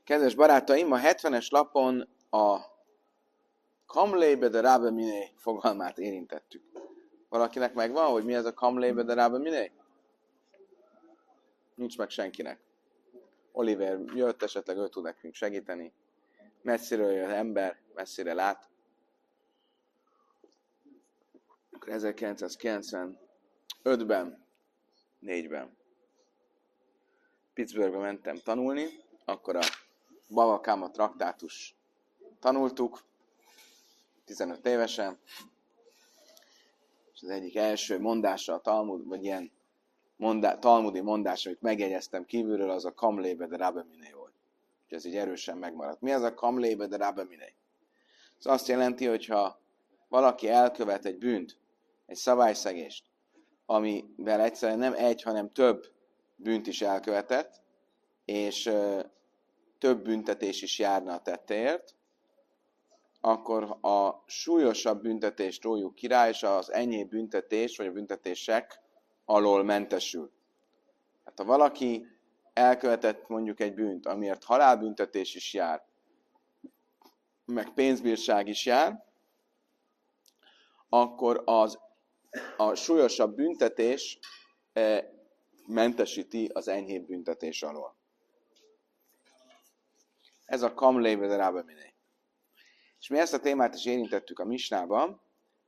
Kedves barátaim, a 70-es lapon a Kamlébe de Rabbe Miné fogalmát érintettük. Valakinek megvan, hogy mi ez a Kamlébe de Rabbe Miné? Nincs meg senkinek. Oliver jött, esetleg ő tud nekünk segíteni. Messziről jön ember, messzire lát. Akkor 1995-ben, 4-ben Pittsburghbe mentem tanulni, akkor a Bava Kama traktátus tanultuk, 15 évesen, és az egyik első mondása a Talmud, vagy ilyen talmudi mondás, amit megjegyeztem kívülről, az a Kamlébe de Rabbe Miné volt. És ez így erősen megmaradt. Mi az a Kamlébe de Rabbe Miné? Ez azt jelenti, hogyha valaki elkövet egy bűnt, egy szabályszegést, amivel egyszerűen nem egy, hanem több bűnt is elkövetett, és több büntetés is járna a tettéért, akkor a súlyosabb büntetést rójuk ki rá, és az enyhébb büntetés, vagy a büntetések alól mentesül. Hát ha valaki elkövetett mondjuk egy bűnt, amiért halálbüntetés is jár, meg pénzbírság is jár, akkor a súlyosabb büntetés mentesíti az enyhébb büntetés alól. Ez a Kamlébe de Rabbe Miné. És mi ezt a témát is érintettük a Misnában,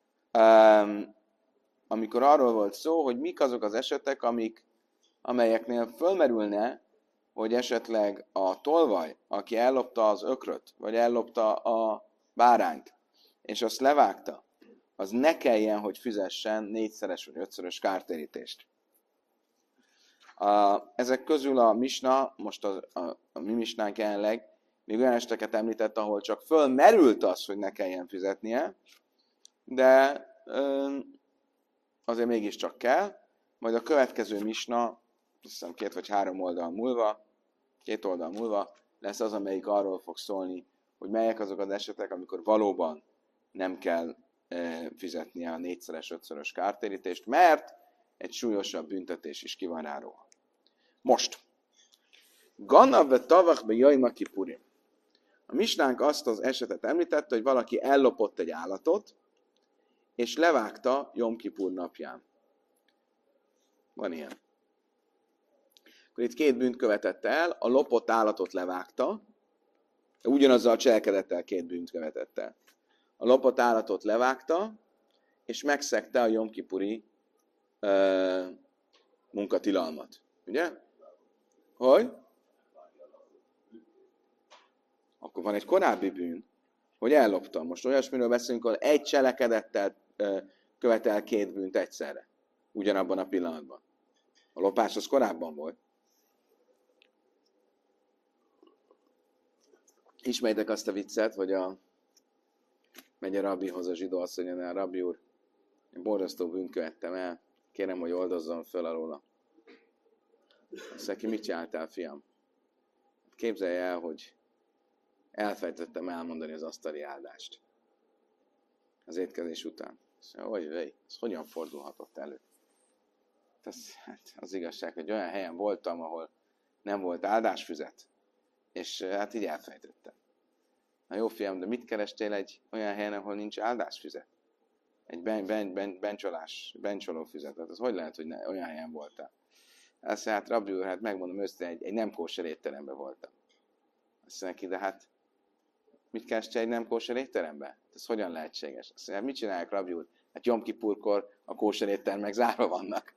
amikor arról volt szó, hogy mik azok az esetek, amelyeknél fölmerülne, hogy esetleg a tolvaj, aki ellopta az ökröt, vagy ellopta a bárányt, és azt levágta, az ne kelljen, hogy fizessen 4-szeres vagy 5-szörös kártérítést. Ezek közül a Misna, most a mi Misnánk jelenleg, még olyan eseteket említett, ahol csak fölmerült az, hogy ne kelljen fizetnie, de azért mégiscsak kell. Majd a következő Misna, azt hiszem 2 vagy 3 oldal múlva, 2 oldal múlva lesz az, amelyik arról fog szólni, hogy melyek azok az esetek, amikor valóban nem kell fizetnie a 4-szeres, 5-szörös kártérítést, mert egy súlyosabb büntetés is ki van rá róla. Most. Gannav ve tavach be Jajma Kipurim. A Misnánk azt az esetet említette, hogy valaki ellopott egy állatot, és levágta Jom Kipur napján. Van ilyen. Akkor itt 2 bűnt követett el, a lopott állatot levágta, ugyanazzal a cselekedettel 2 bűnt követett el. A lopott állatot levágta, és megszegte a Jom Kipuri munkatilalmat. Ugye? Hogy? Akkor van egy korábbi bűn, hogy elloptam. Most olyasmiről beszélünk, hogy egy cselekedettel követel 2 bűnt egyszerre. Ugyanabban a pillanatban. A lopás az korábban volt. Ismerjétek azt a viccet, hogy megy a rabbihoz a zsidó asszony, hogy a rabbi úr, én borzasztó bűnt követtem el, kérem, hogy oldozzon föl alóla. Azt mondja, mit csináltál, fiam? Képzelj el, hogy elfelejtettem elmondani az asztali áldást az étkezés után. Azt mondja, hogy ez hogyan fordulhatott elő? Az igazság, hogy olyan helyen voltam, ahol nem volt áldásfüzet, és hát így elfelejtettem. Na jó, fiam, de mit kerestél egy olyan helyen, ahol nincs áldásfüzet? Egy bencsoló füzetet. Az hogy lehet, hogy olyan helyen voltál? Azt mondja, hát rabbi úr, hát megmondom őszintén, egy nem kóser étteremben voltam. Azt mondja neki, de hát mit kerestél egy nem kóser étteremben? Ez hogyan lehetséges? Azt mondja, mit csinálják, rabbi úr? Hát Jom Kipurkor a kóser éttermek zárva vannak.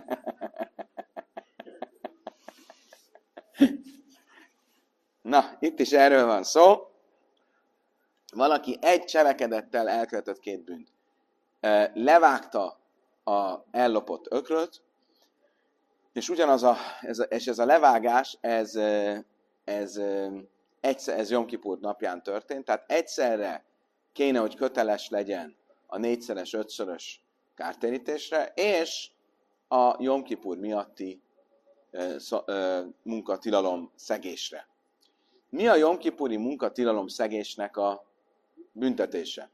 Na, itt is erről van szó. Valaki egy cselekedettel elkövetett 2 bűnt. Levágta a ellopott ökröt, és ugyanaz ez a levágás, ez Jom Kipur napján történt, tehát egyszerre kéne, hogy köteles legyen a 4-szeres, 5-szörös kártérítésre, és a Jom Kipur miatti munkatilalom szegésre. Mi a Jom Kipuri munkatilalom szegésnek a büntetése?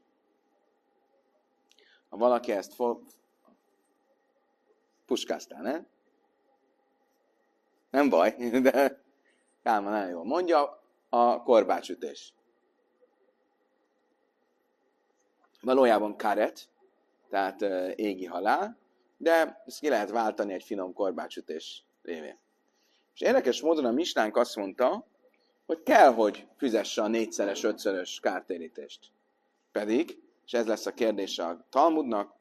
Ha valaki ezt puskáztál, ne? Nem baj, de Kálmán nagyon jól mondja, a korbácsütés. Valójában karet, tehát égi halál, de ezt ki lehet váltani egy finom korbácsütés révén. És érdekes módon a misnánk azt mondta, hogy kell, hogy fizesse a 4-szeres, 5-szörös kártérítést. Pedig, és ez lesz a kérdése a Talmudnak,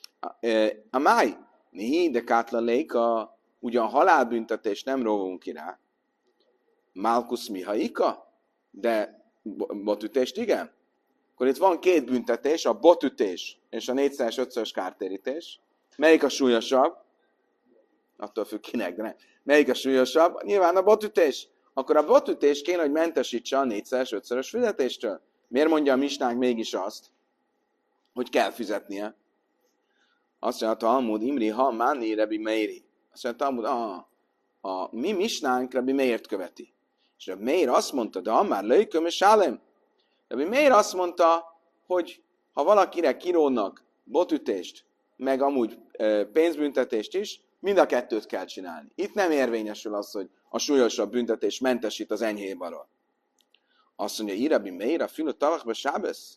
a máj, mi de kátlaléka, ugyan halálbüntetés nem róvunk ki rá, Malkusz Mihaika, de botütést igen. Akkor itt van két büntetés, a botütés és a 4-szeres, 5-szörös kártérítés. Melyik a súlyosabb? Attól függ kinek, de nem. Melyik a súlyosabb? Nyilván a botütés. Akkor a botütés kéne, hogy mentesítse a 4-szeres, 5-szörös fizetéstől. Miért mondja a misnánk mégis azt, hogy kell fizetnie? Azt mondja a Talmud, Imri, ha Máni, Rebi Meiri. Azt mondja a Talmud, a mi misnánk Rebi Meért követi. És Rebi Meir azt mondta, de ha már löjköm és állem. Rebi Meir azt mondta, hogy ha valakire kirónnak botütést, meg amúgy pénzbüntetést is, mind a kettőt kell csinálni. Itt nem érvényesül az, hogy a súlyosabb büntetés mentesít az enyhébb alól. Azt mondja, Rebi Meir, a filu talachba sábesz?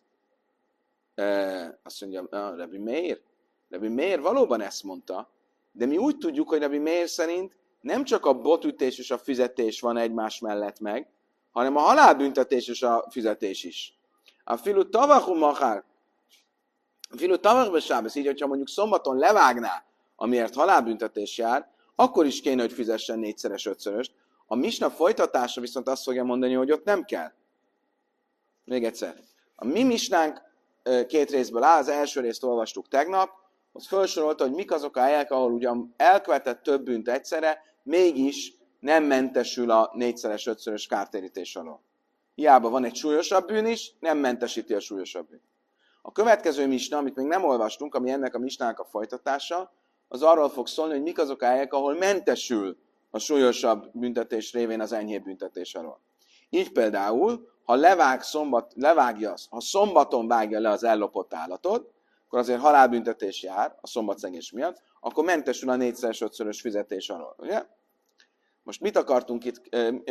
Azt mondja, Rebi Meir. Rebi Meir valóban ezt mondta, de mi úgy tudjuk, hogy Rebi Meir szerint nem csak a botütés és a fizetés van egymás mellett meg, hanem a halálbüntetés és a fizetés is. A filu tavachu machár, a filu tavachba sábesz, így, hogyha mondjuk szombaton levágná, amiért halálbüntetés jár, akkor is kéne, hogy fizessen 4-szeres, 5-szöröst. A misna folytatása viszont azt fogja mondani, hogy ott nem kell. Még egyszer. A mi misnánk két részből áll, az első részt olvastuk tegnap, ott felsorolta, hogy mik azok a helyek, ahol ugyan elkövetett több bűnt egyszerre, mégis nem mentesül a 4-szeres, 5-szörös kártérítés alól. Hiába van egy súlyosabb bűn is, nem mentesíti a súlyosabb bűn. A következő misna, amit még nem olvastunk, ami ennek a misnának a folytatása, az arról fog szólni, hogy mik azok a helyek, ahol mentesül a súlyosabb büntetés révén az enyhébb büntetés alól. Így például, ha ha szombaton vágja le az ellopott állatot, akkor azért halálbüntetés jár a szombatszegés miatt, akkor mentesül a 4-szeres, 5-szörös fizetés alól. Ugye? Most mit akartunk itt,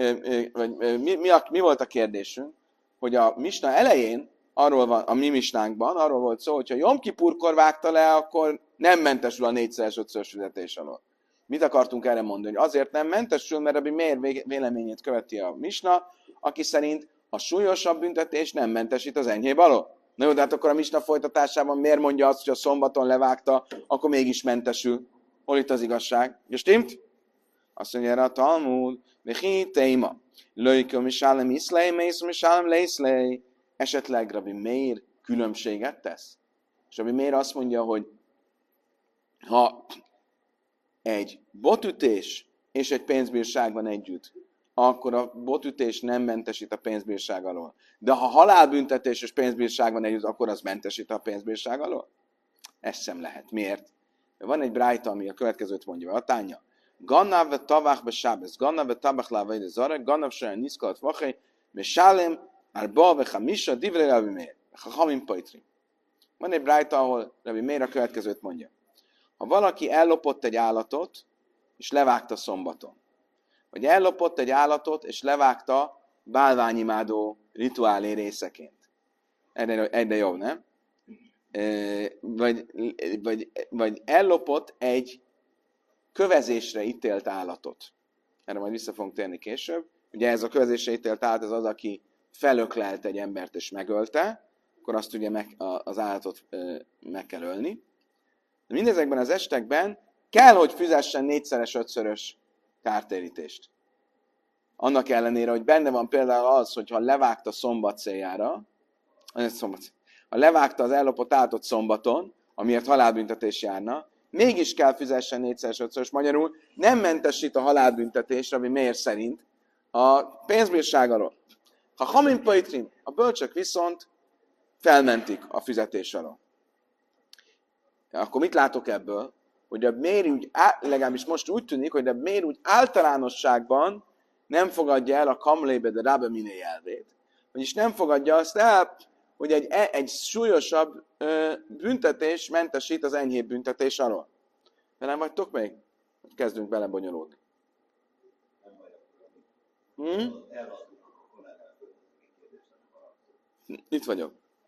mi volt a kérdésünk? Hogy a misna elején, a mi misnánkban arról volt szó, hogy ha Jom Kipurkor vágta le, akkor nem mentesül a 4-szeres, 5-szörös fizetés alól. Mit akartunk erre mondani? Hogy azért nem mentesül, mert Rabbi Meir véleményét követi a misna, aki szerint a súlyosabb büntetés nem mentesít az enyhébb alól. Na jó, de hát akkor a misna folytatásában miért mondja azt, hogy a szombaton levágta, akkor mégis mentesül? Hol itt az igazság? Gestimmt? Azt mondja erre a Talmud, Vechi téma, Löjkö misálem iszlej, mész misálem lészlej. Esetleg Rabbi Meir különbséget tesz? És Rabbi Meir azt mondja, hogy ha egy botütés és egy pénzbírság van együtt, akkor a botütés nem mentesít a pénzbírság alól. De ha halálbüntetés és pénzbírság van együtt, akkor az mentesít a pénzbírság alól? Ez sem lehet. Miért? Van egy brájta, ami a következőt mondja, a tánya. Gannav ve tavach be sábesz, gannav ve tabach lávaide zare, gannav saján niszkalat vachai, me sálem, árba ve chamisa, divre Rabbi Meir, chachamim pajtri. Van egy brájta, ahol Rabbi Meir a következőt mondja. Ha valaki ellopott egy állatot, és levágta szombaton, vagy ellopott egy állatot, és levágta bálványimádó rituálé részeként. Egyre jobb, nem? Vagy ellopott egy kövezésre ítélt állatot. Erre majd vissza fogunk térni később. Ugye ez a kövezésre ítélt állat, ez az, aki felöklelt egy embert és megölte, akkor azt ugye az állatot meg kell ölni. De mindezekben az esetekben kell, hogy fizessen 4-szeres, 5-szörös kártérítést. Annak ellenére, hogy benne van például az, hogyha levágta szombat céljára, ha levágta az ellopott állatot szombaton, amiért halálbüntetés járna, mégis kell fizessen 4-szeres, 5-szörös, magyarul nem mentesít a halálbüntetésre, ami miért szerint a pénzbírság alól. Ha hamin pajtrim, a bölcsök viszont felmentik a fizetés alól. Akkor mit látok ebből? Hogy a Meir úgy, legalábbis most úgy tűnik, hogy a Meir úgy általánosságban nem fogadja el a kamlébe de Rabbi Miné elvét. Vagyis nem fogadja azt el, hogy egy súlyosabb büntetés mentesít az enyhébb büntetés alól. De nem vagytok még? Kezdünk belebonyolódni. Itt vagyok.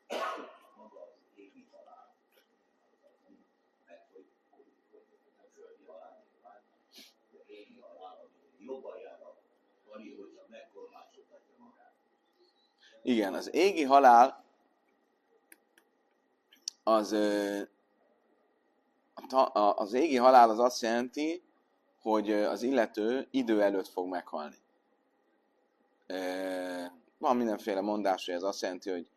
Igen, az égi halál az égi halál az azt jelenti, hogy az illető idő előtt fog meghalni. Van mindenféle mondás, hogy ez azt jelenti, hogy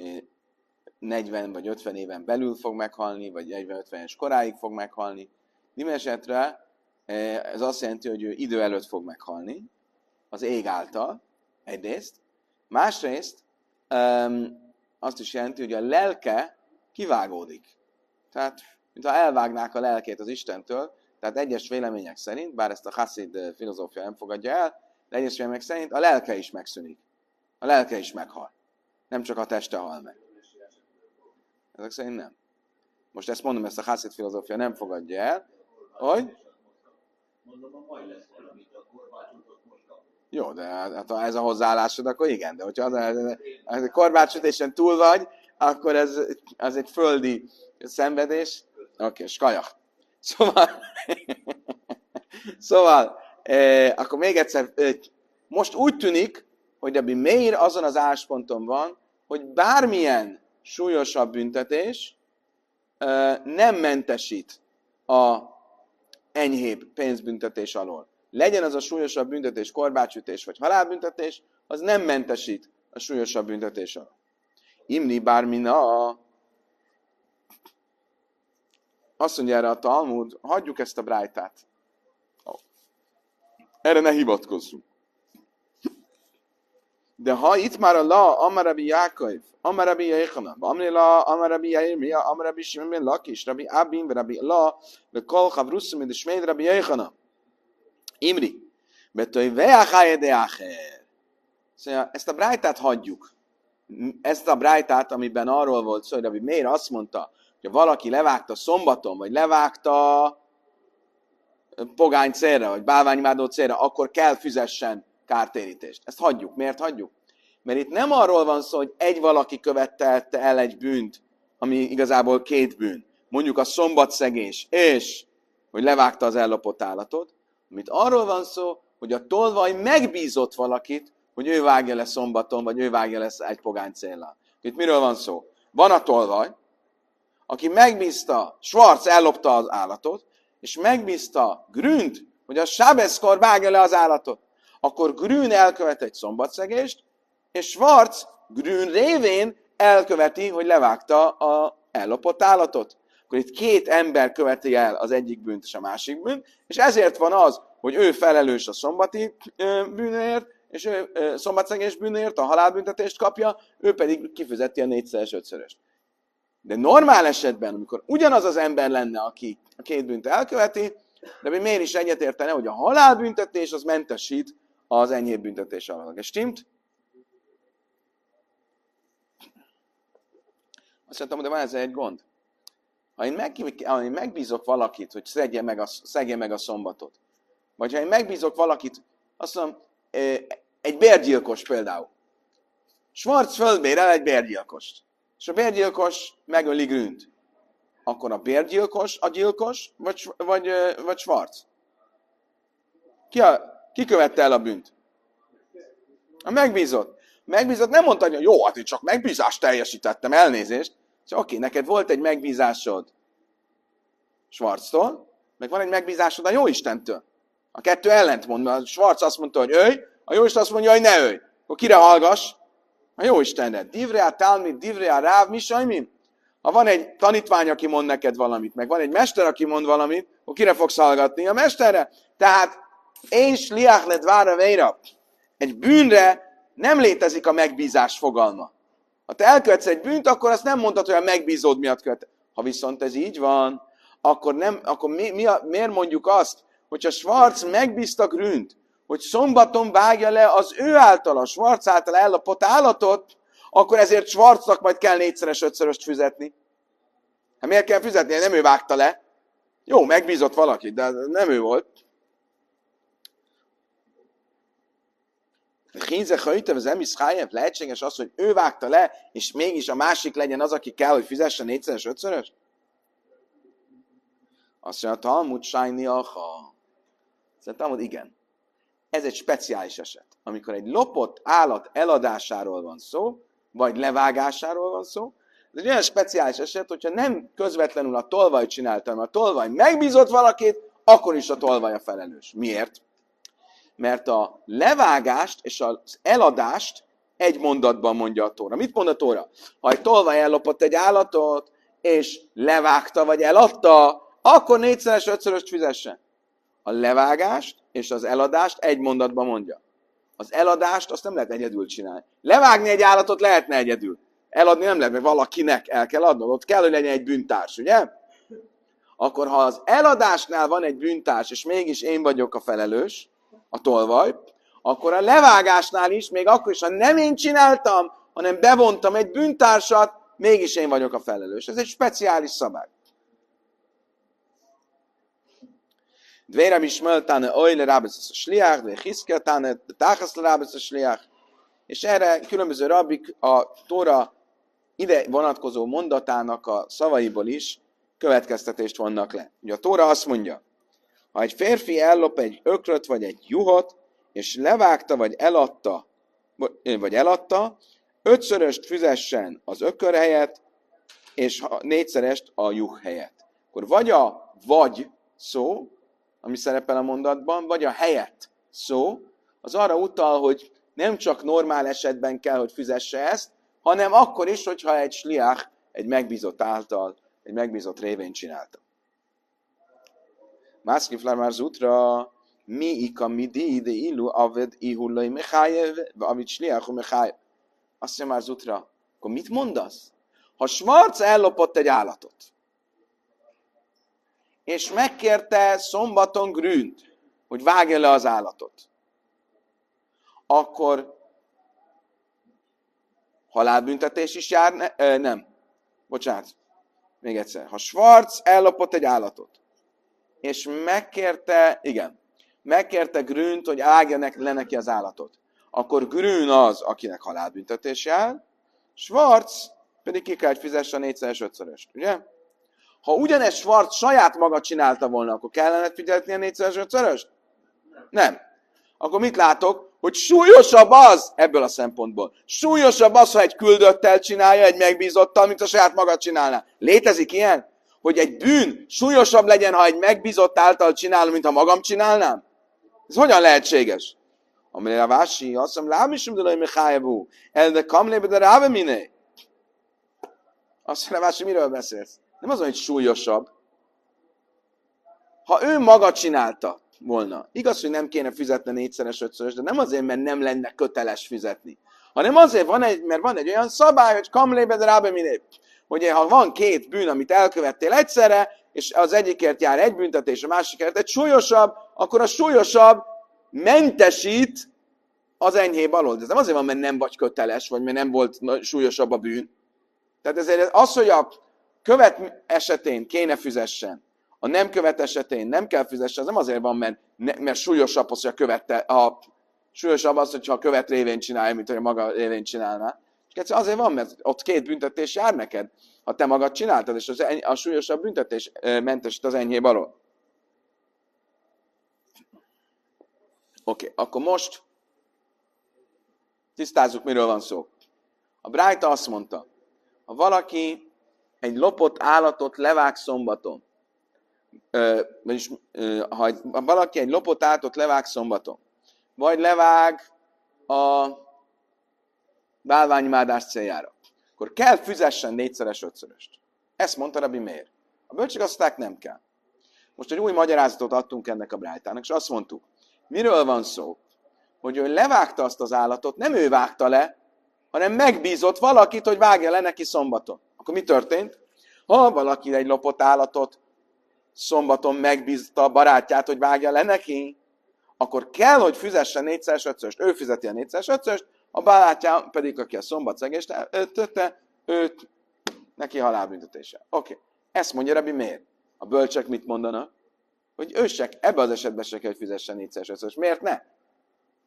40 vagy 50 éven belül fog meghalni, vagy 40-50 éves koráig fog meghalni. Minden esetre ez azt jelenti, hogy ő idő előtt fog meghalni, az ég által, egyrészt. Másrészt azt is jelenti, hogy a lelke kivágódik. Tehát, mintha elvágnák a lelkét az Istentől, tehát egyes vélemények szerint, bár ezt a Hasid filozófia nem fogadja el, de egyes vélemények szerint a lelke is megszűnik. A lelke is meghal. Nem csak a teste hal meg. Ezek szerint nem. Most ezt mondom, ezt a Hasid filozófia nem fogadja el, hogy... Mondom, a majd lesz valamit, a korbácsot most kapod. Jó, de hát ha ez a hozzáállásod, akkor igen, de hogyha az korbácsütésen túl vagy, akkor ez egy földi szenvedés. Oké, skajach. Szóval akkor még egyszer, most úgy tűnik, hogy Rabbi Meir azon az állásponton van, hogy bármilyen súlyosabb büntetés nem mentesít a enyhébb pénzbüntetés alól. Legyen az a súlyosabb büntetés, korbácsütés vagy halálbüntetés, az nem mentesít a súlyosabb büntetés alól. Imni bármina, azt mondja erre a Talmud, hagyjuk ezt a brájtát. Erre ne hivatkozzunk. De ha itt már a la, amarabi Jákaiv, amarabi Jéhana, amri la, amarabi Jairmia, amarabi Simon Lakis, rabbi Abin, rabbi la, ve kol chavruszim, de smeid rabbi Jéhana. Imri, betoj veachaj de acher. Szóval ezt a brájtát hagyjuk. Ezt a brájtát, amiben arról volt szó, hogy Rabbi Meir azt mondta, hogy ha valaki levágta szombaton, vagy levágta pogány célra, vagy bálványimádó célra, akkor kell fizessen kártérítést. Ezt hagyjuk. Miért hagyjuk? Mert itt nem arról van szó, hogy egy valaki követte el egy bűnt, ami igazából két bűn. Mondjuk a szombatszegés, és hogy levágta az ellopott állatot. Amit arról van szó, hogy a tolvaj megbízott valakit, hogy ő vágja le szombaton, vagy ő vágja le egy pogány céllal. Itt miről van szó? Van a tolvaj, aki megbízta, Schwarz ellopta az állatot, és megbízta Grünt, hogy a sábeszkor vágja le az állatot. Akkor Grün elkövet egy szombatszegést, és Schwarz Grün révén elköveti, hogy levágta az ellopott állatot. Akkor itt két ember követi el az egyik bűnt és a másik bűnt, és ezért van az, hogy ő felelős a szombati bűnért, és ő szombatszegés bűnért a halálbüntetést kapja, ő pedig kifizeti a 4-szeres, 5-szöröst. De normál esetben, amikor ugyanaz az ember lenne, aki a két bűnt elköveti, de miért is egyetértene, hogy a halálbüntetés az mentesít az enyhébb büntetés alól. És stimmt? Azt mondtam, de van ezzel egy gond. Ha én megbízok valakit, hogy szegje meg a szombatot, vagy ha én megbízok valakit, azt mondom, egy bérgyilkos például. Schwarz fölbérel egy bérgyilkost, és a bérgyilkos megöli Grünt. Akkor a bérgyilkos a gyilkos, vagy Schwarz? Ki követte el a bűnt? A megbízott. Megbízott nem mondta, hogy jó, hát én csak megbízást teljesítettem, elnézést. Szóval oké, neked volt egy megbízásod Schwarztól, meg van egy megbízásod a Jóistentől. A kettő ellentmond, mert a Schwarz azt mondta, hogy ölj, a Jóisten azt mondja, hogy ne ölj. Akkor kire hallgass? A Jóistenre. Divrea Talmid, Divrea Ráv, mi sajmim? Ha van egy tanítvány, aki mond neked valamit, meg van egy mester, aki mond valamit, akkor kire fogsz hallgatni? A mesterre. Tehát én sliach ledvára veira. Egy bűnre nem létezik a megbízás fogalma. Ha te elkövetsz egy bűnt, akkor azt nem mondhatod, hogy a megbízód miatt követ. Ha viszont ez így van, akkor miért mondjuk azt, hogyha Schwarz megbízta Grünt, hogy szombaton vágja le az ő által, a Schwarz által ellopott állatot, akkor ezért Schwarznak majd kell 4-szeres, 5-szöröst fizetni. Hát miért kell fizetni? Nem ő vágta le. Jó, megbízott valakit, de nem ő volt. Hínze hajtöv az emiszhájev, lehetséges az, hogy ő vágta le, és mégis a másik legyen az, aki kell, hogy fizesse 4-szeres, 5-szörös? Azt mondja, a Talmud sajni aha. Szerintem Talmud igen. Ez egy speciális eset. Amikor egy lopott állat eladásáról van szó, vagy levágásáról van szó, ez egy olyan speciális eset, hogyha nem közvetlenül a tolvaj csinálta, hanem a tolvaj megbízott valakit, akkor is a tolvaj a felelős. Miért? Mert a levágást és az eladást egy mondatban mondja a Tóra. Mit mond a Tóra? Ha egy tolvaj ellopott egy állatot, és levágta vagy eladta, akkor 4-szeres, 5-szöröst fizessen. A levágást és az eladást egy mondatban mondja. Az eladást azt nem lehet egyedül csinálni. Levágni egy állatot lehetne egyedül. Eladni nem lehet, mert valakinek el kell adnod. Ott kell, hogy legyen egy bűntárs, ugye? Akkor ha az eladásnál van egy bűntárs, és mégis én vagyok a felelős, a tolvaj, akkor a levágásnál is, még akkor is, ha nem én csináltam, hanem bevontam egy bűntársat, mégis én vagyok a felelős. Ez egy speciális szabály. Dvérem is möltáne oile rábesz a sliach, de hiszkeltáne, de táchasz rábesz a sliach. És erre különböző rabbik a Tóra ide vonatkozó mondatának a szavaiból is következtetést vonnak le. Ugye a Tóra azt mondja, ha egy férfi ellop egy ökröt vagy egy juhot, és levágta vagy eladta, 5-szöröst fizessen az ökör helyett, és 4-szerest a juh helyett. Akkor vagy a vagy szó, ami szerepel a mondatban, vagy a helyett szó, az arra utal, hogy nem csak normál esetben kell, hogy fizesse ezt, hanem akkor is, hogyha egy sliach, egy megbízott által, egy megbízott révén csinálta. Mászkiflár már zutra, mi ika midi ide illu aved ihullai mechájev, amit sliachu mechájev. Azt mondja már zutra, akkor mit mondasz? Ha Schwarz ellopott egy állatot, és megkérte szombaton Grünt, hogy vágja le az állatot, akkor halálbüntetés is jár? Nem. Bocsánat. Még egyszer. Ha Schwarz ellopott egy állatot, és megkérte Grünt, hogy vágja le neki az állatot, akkor Grün az, akinek halálbüntetés jár, Schwarz pedig ki kell, hogy fizesse a 4-szeres, 5-szöröst. Ugye? Ha ugyanezt Schwarz saját maga csinálta volna, akkor kellene fizetni a 4-szeres, 5-szöröst? Nem. Akkor mit látok? Hogy súlyosabb az, ebből a szempontból, súlyosabb az, ha egy küldöttel csinálja, egy megbízottal, mint a saját maga csinálná. Létezik ilyen? Hogy egy bűn súlyosabb legyen, ha egy megbízott által csinálom, mint ha magam csinálnám? Ez hogyan lehetséges? Amire a vási, azt mondom, lábisum de mechaevú, de kamlébe de ráve miné. Azt mondja, vási, miről beszélsz? Nem az, hogy súlyosabb. Ha ő maga csinálta volna, igaz, hogy nem kéne fizetni 4-szeres, 5-szörös, de nem azért, mert nem lenne köteles fizetni, hanem azért, mert van egy olyan szabály, hogy kamlébe de rábe miné. Hogy ha van 2 bűn, amit elkövettél egyszerre, és az egyikért jár egy büntetés, a másikért egy súlyosabb, akkor a súlyosabb mentesít az enyhébb alól. De ez nem azért van, mert nem vagy köteles, vagy mert nem volt súlyosabb a bűn. Tehát ezért az, hogy a követ esetén kéne fizessen, a nem követ esetén nem kell fizessen, az nem azért van, mert súlyosabb az, hogy súlyosabb az, hogyha a követ révén csinálja, mint hogy a maga révén csinálná. És azért van, mert ott 2 büntetés jár neked, ha te magad csináltad, és a súlyosabb büntetés mentesít az enyhébb alól. Oké, akkor most tisztázzuk, miről van szó. A Brájta azt mondta, ha valaki egy lopott állatot levág szombaton, vagyis ha valaki egy lopott állatot levág szombaton, vagy levág a bálványimádás céljára, akkor kell fizessen 4-szeres, 5-szöröst. Ezt mondta Rabbi Meir. A bölcsek azt mondták, nem kell. Most egy új magyarázatot adtunk ennek a Brájtának, és azt mondtuk, miről van szó? Hogy ő levágta azt az állatot, nem ő vágta le, hanem megbízott valakit, hogy vágja le neki szombaton. Akkor mi történt? Ha valaki egy lopott állatot szombaton megbízta a barátját, hogy vágja le neki, akkor kell, hogy fizessen 4-szeres, 5-szöröst. Ő fizeti a 4-szeres, 5-szöröst, a barátja pedig, aki a szombatszegést tette, őt neki halálbüntetése. Oké. Ezt mondja Rabbi Meir. A bölcsek mit mondanak? Hogy ő ebben az esetben se kell, hogy fizessen 4-szeres, 5-szöröst. Miért ne?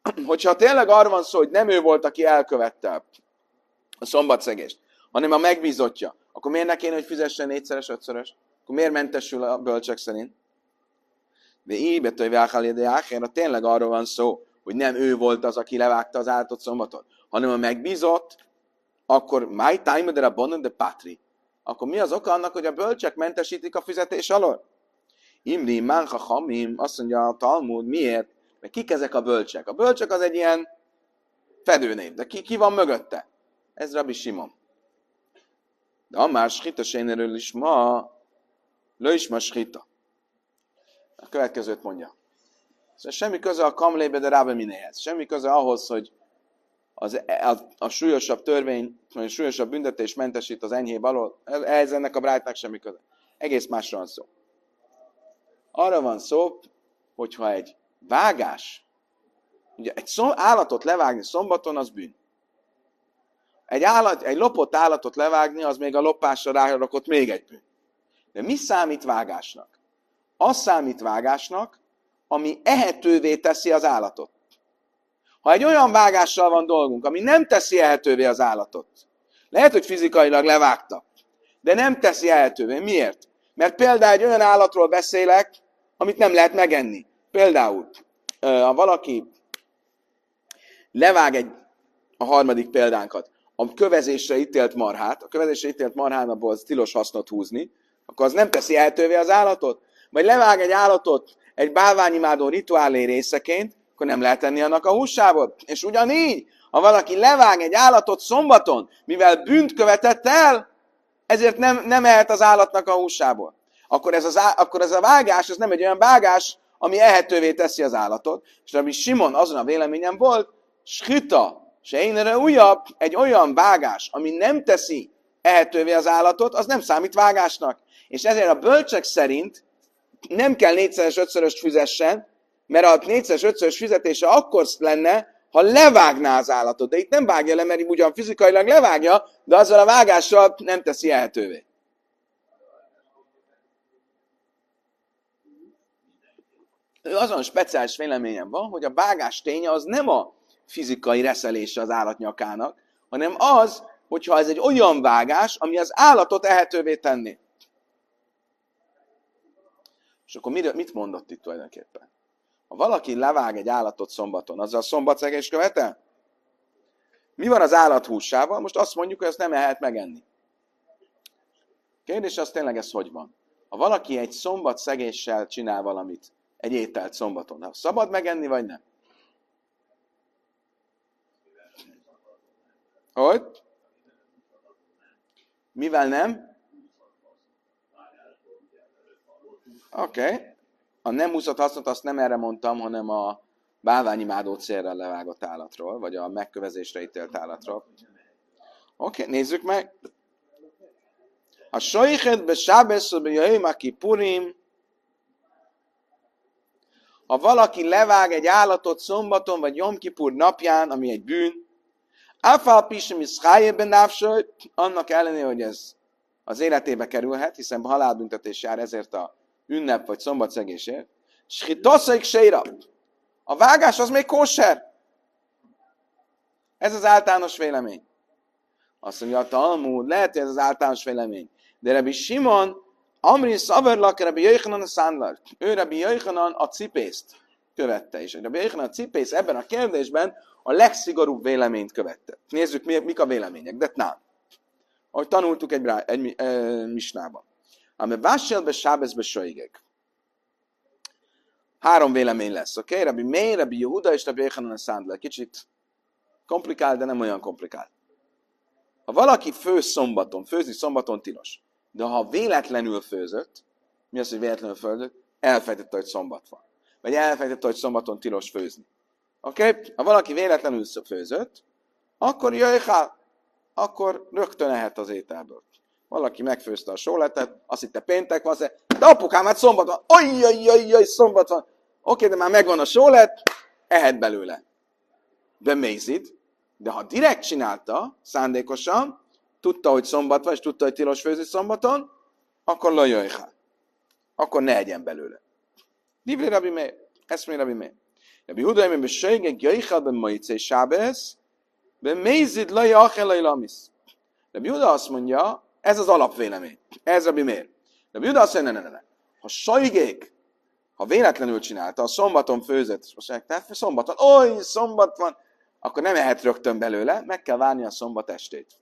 hogyha tényleg arra van szó, hogy nem ő volt, aki elkövette a szombatszegést, hanem a megbízottja, akkor miért ne kéne, hogy fizessen 4-szeres, 5-szörös? Akkor miért mentesül a bölcsek szerint? De így betőjve tényleg arról van szó, hogy nem ő volt az, aki levágta az állatot szombaton, hanem a megbízott, akkor my time de rabbanon de patri. Akkor mi az oka annak, hogy a bölcsek mentesítik a fizetés alól? Imri, Mancha, Hamim, azt mondja a Talmud, miért? Mert kik ezek a bölcsek? A bölcsek az egy ilyen fedőnév, de ki van mögötte? Ez Rabbi Simon. De a más skita sénéről is ma, lő is ma skita. A következőt mondja. Szóval semmi köze a kamlébe de Rabbi Minéhez. Semmi köze ahhoz, hogy a súlyosabb törvény, vagy a súlyosabb büntetés mentesít az enyhébb alól. Ez ennek a brájtnak semmi köze. Egész másra van szó. Arra van szó, hogyha egy vágás, ugye egy állatot levágni szombaton, az bűn. Egy lopott állatot levágni, az még a lopásra rárakott még egy bűn. De mi számít vágásnak? Az számít vágásnak, ami ehetővé teszi az állatot. Ha egy olyan vágással van dolgunk, ami nem teszi ehetővé az állatot, lehet, hogy fizikailag levágta, de nem teszi ehetővé. Miért? Mert például egy olyan állatról beszélek, amit nem lehet megenni. Például, ha valaki levág a harmadik példánkat, a kövezésre ítélt marhát, a kövezésre ítélt marhának az tilos hasznot húzni, akkor az nem teszi ehetővé az állatot. Vagy levág egy állatot egy bálványimádó rituálé részeként, akkor nem lehet enni annak a húsából. És ugyanígy, ha valaki levág egy állatot szombaton, mivel bűnt követett el, ezért nem ehet az állatnak a húsából. Akkor ez a vágás, ez nem egy olyan vágás, ami ehetővé teszi az állatot. És Rabbi Simon azon a véleményen volt, skita, se énere újabb, egy olyan vágás, ami nem teszi ehetővé az állatot, az nem számít vágásnak. És ezért a bölcsek szerint nem kell 4-szeres, 5-szöröst fizessen, mert a 4-szeres, 5-szörös fizetése akkor lenne, ha levágná az állatot. De itt nem vágja le, mert ugyan fizikailag levágja, de azzal a vágással nem teszi ehetővé. Ő azon speciális véleményem van, hogy a vágás ténye az nem a fizikai reszelése az állat nyakának, hanem az, hogyha ez egy olyan vágás, ami az állatot ehetővé tenni. És akkor mit mondott itt tulajdonképpen? Ha valaki levág egy állatot szombaton, azzal szombatszegést követel? Mi van az állat húsával? Most azt mondjuk, hogy ezt nem lehet megenni. Kérdés az tényleg ez hogy van? Ha valaki egy szombatszegéssel csinál valamit, egy ételt szombaton, szabad megenni, vagy nem? Hogy? Mivel nem? Oké. A nem húzott hasznot azt nem erre mondtam, hanem a bálványimádó célra levágott állatról, vagy a megkövezésre ítélt állatról. Oké, nézzük meg. A sajhet be sábesz be jöjjön aki purim. Ha valaki levág egy állatot szombaton, vagy Jom Kipur napján, ami egy bűn, áfál pisem is hájében návsoj, annak ellenére, hogy ez az életébe kerülhet, hiszen halálbüntetés jár ezért a ünnep vagy szombatszegésért, schitoszaik seira. A vágás az még kóser. Ez az általános vélemény. Azt mondja a Talmud, lehet, hogy ez az általános vélemény. De Rabbi Simon, Amri Szavarlak, Rabbi Jöjjhanan a Szándlar. Ő Rabbi Jöjjhanan a cipészt követte. És Rabbi Jöjjhanan a cipész ebben a kérdésben a legszigorúbb véleményt követte. Nézzük, mik a vélemények. De nem. Ahogy tanultuk egy misnában. Ame vásselbe sábezbe söjgek. 3 vélemény lesz, oké? Rabbi Meir, Rabbi Yehuda és Rabbi Jöjjhanan a Szándlar. Kicsit komplikált, de nem olyan komplikált. Ha valaki főzni szombaton tilos. De ha véletlenül főzött, mi az, hogy véletlenül főzött? Elfejtette, hogy szombat van. Vagy elfejtette, hogy szombaton tilos főzni. Oké? Ha valaki véletlenül főzött, akkor jöjjjel, akkor rögtön ehet az ételből. Valaki megfőzte a sóletet, azt hitte péntek van, de apukám, hát szombat van. Ajjajjajjaj, szombat van. Oké, de már megvan a sólet, ehet belőle. Bemézid, de ha direkt csinálta, szándékosan, tudta, hogy szombat van, és tudta, hogy tilos főzni szombaton, akkor lajöjjel. Akkor ne egyen belőle. Divli Rabbi Meir, eszmé Rabbi Meir. Rabbi Huda ben Beségeg Jaichel ben Moicé Sábesz, ben Mézid Lai Achel Lai Lamis. Rabbi Huda azt mondja, ez az alapvélemény. Ez Rabbi Meir. Rabbi Huda azt mondja, ne. Ha sajgék, ha véletlenül csinálta, a szombaton főzött, és most mondják, tehát szombaton, szombat van, akkor nem ehet rögtön belőle, meg kell várni a szombat estét.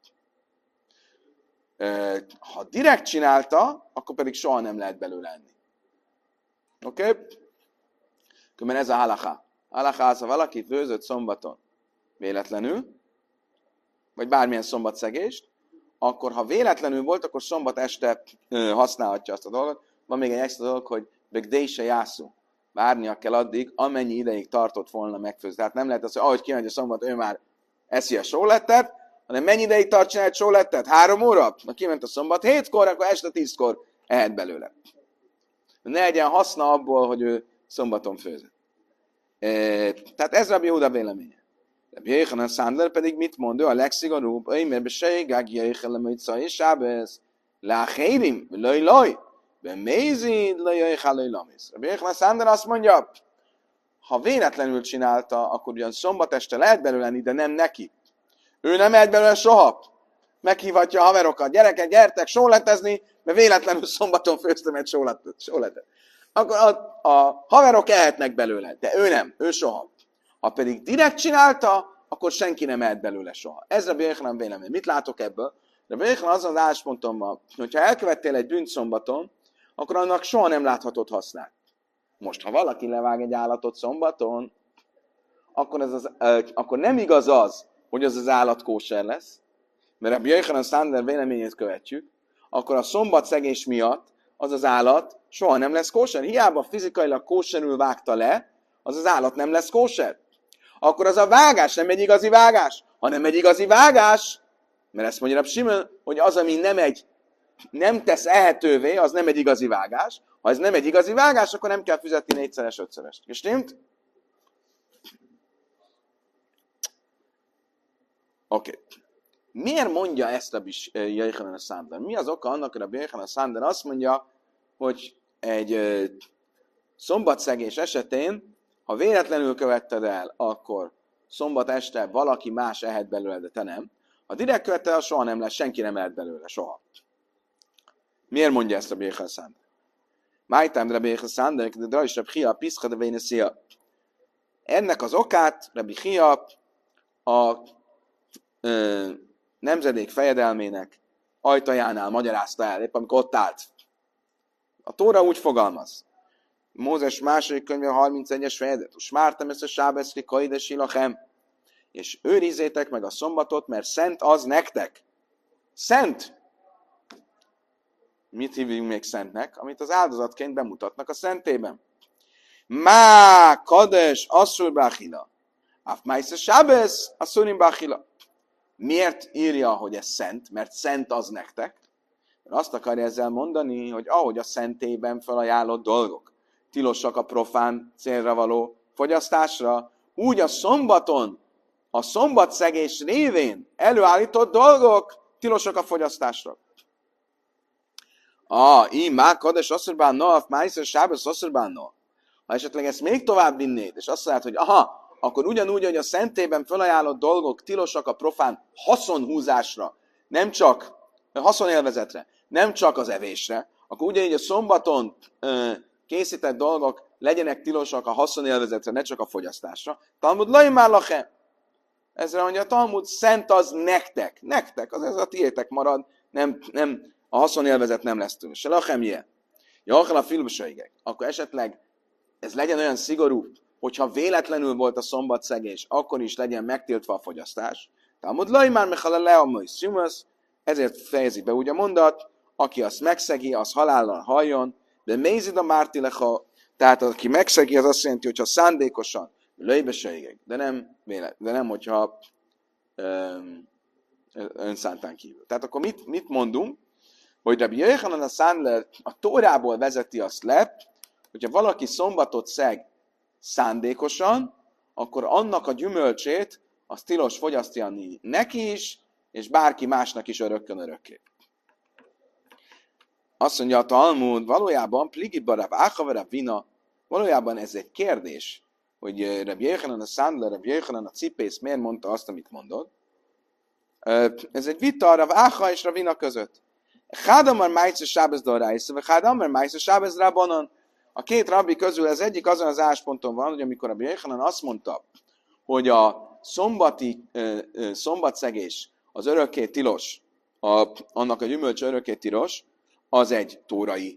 Ha direkt csinálta, akkor pedig soha nem lehet belőle enni. Oké? Különben ez a halaká. Halaká az, ha valaki főzött szombaton véletlenül, vagy bármilyen szombatszegést, akkor ha véletlenül volt, akkor szombat este használhatja azt a dolgot. Van még egy extra dolog, hogy begdése jászú. Várnia kell addig, amennyi ideig tartott volna megfőzni. Tehát nem lehet az, hogy ahogy kimegy a szombat, ő már eszi a sólettet, hanem mennyi ideig tart csinálni egy sólettet? 3 óra? Ha kiment a szombat 7-kor, akkor este 10-kor ehet belőle. Ne legyen haszna abból, hogy ő szombaton főzött. Tehát ez Rabbi Huda véleménye. Rabbi Yochanan Sandler pedig mit mond? Ő a legszigorúbb. Mert beségák jöjjel a Moicé Sábesz, láhérim, loj, bemézid, loj, lamis. Rabbi Yochanan Sandler azt mondja, ha véletlenül csinálta, akkor ugyan szombat este lehet belőle enni, de nem neki. Ő nem ehet belőle soha. Meghívatja a haverokat, gyerekek, gyertek sóletezni, mert véletlenül szombaton főztem egy sóletet. Akkor a haverok ehetnek belőle, de ő nem, ő soha. Ha pedig direkt csinálta, akkor senki nem ehet belőle soha. Ez Rabbi Yochanan vélemény. Mit látok ebből? Rabbi Yochanan azon az állásponton van, hogyha elkövettél egy bűnt szombaton, akkor annak soha nem láthatod hasznát. Most, ha valaki levág egy állatot szombaton, akkor nem igaz az, hogy az állat kóser lesz, mert Rabbi Yochanan Sandler véleményét követjük, akkor a szombatszegés miatt az állat soha nem lesz kóser. Hiába fizikailag kóserül vágta le, az állat nem lesz kóser. Akkor az a vágás nem egy igazi vágás. Ha nem egy igazi vágás, mert ezt mondja Rab Simon, hogy az, ami nem tesz ehetővé, az nem egy igazi vágás. Ha ez nem egy igazi vágás, akkor nem kell fizetni 4-szeres, 5-szerest. Gestimmt? Oké. Miért mondja ezt Rabbi Yochanan Sandler? Mi az oka annak, hogy Rabbi Yochanan Sandler azt mondja, hogy egy szombatszegés esetén, ha véletlenül követted el, akkor szombat este valaki más ehet belőle, de te nem. Ha direkt követted el, soha nem lesz, senki nem ehet belőle, soha. Miért mondja ezt Rabbi Yochanan Sandler? Májtám Rabbi Yochanan Sandler, de Drajs Rabbi Chia, Piszka de Véneszia. Ennek az okát Rabbi Chia a nemzedék fejedelmének ajtajánál magyarázta el, épp amikor ott állt. A Tóra úgy fogalmaz. Mózes második könyve 31-es fejezet. Smártam ezt a sábeszki kaidesi lachem. És őrizzétek meg a szombatot, mert szent az nektek. Szent! Mit hívjuk még szentnek? Amit az áldozatként bemutatnak a szentében. Má, kades, asszur báchila. Afmájsz a sábesz, asszurim báchila. Miért írja, hogy ez szent? Mert szent az nektek. Mert azt akarja ezzel mondani, hogy ahogy a szentében felajánlott dolgok tilosak a profán célra való fogyasztásra, úgy a szombaton, a szombatszegés révén előállított dolgok tilosak a fogyasztásra. Imá, kades, asszurban, no, afmájszer, sábesz, asszurban, no. Ha esetleg ezt még tovább vinnéd, és azt mondod, hogy akkor ugyanúgy, hogy a szentében felajánlott dolgok tilosak a profán haszonhúzásra, nem csak haszonélvezetre, nem csak az evésre, akkor ugyanígy a szombaton készített dolgok legyenek tilosak a haszonélvezetre, ne csak a fogyasztásra. Talmud lajmár lachem. Ezre mondja a Talmud, szent az nektek. Nektek, az ez a tiétek marad, nem a haszonélvezet nem lesz tőle. Se lachem ilyen. Jachel a filmsőigek. Akkor esetleg ez legyen olyan szigorú, hogyha véletlenül volt a szombatszegés, akkor is legyen megtiltva a fogyasztás. Talmud lajmár mechala leamai szimusz, ezért fejezi be úgy a mondat, aki azt megszegi, az halállal halljon, de mézid a mártilecha, tehát aki megszegi, az azt jelenti, hogyha szándékosan, lőjbeségek, de nem hogyha önszántán kívül. Tehát akkor mit mondunk? Hogy Rabbi Yochanan a Sandler a Tórából vezeti azt le, hogyha valaki szombatot szeg szándékosan, akkor annak a gyümölcsét az tilos fogyasztani neki is, és bárki másnak is örökkön. Azt mondja a Talmud, valójában Pligibba Rav Áchav Rav Vina, valójában ez egy kérdés, hogy Rabbi Yochanan a Szándler, Rabbi Yochanan a Cipész miért mondta azt, amit mondott. Ez egy vita a Rav Ácha és Ravina között. Hádamar májsz sábez dorájsz, vagy hádamar májsz sábez rábanan. A két rabbi közül az egyik azon az állásponton van, hogy amikor Rabbi Yochanan azt mondta, hogy a szombatszegés az örökké tilos, annak a gyümölcse örökké tilos, az egy tórai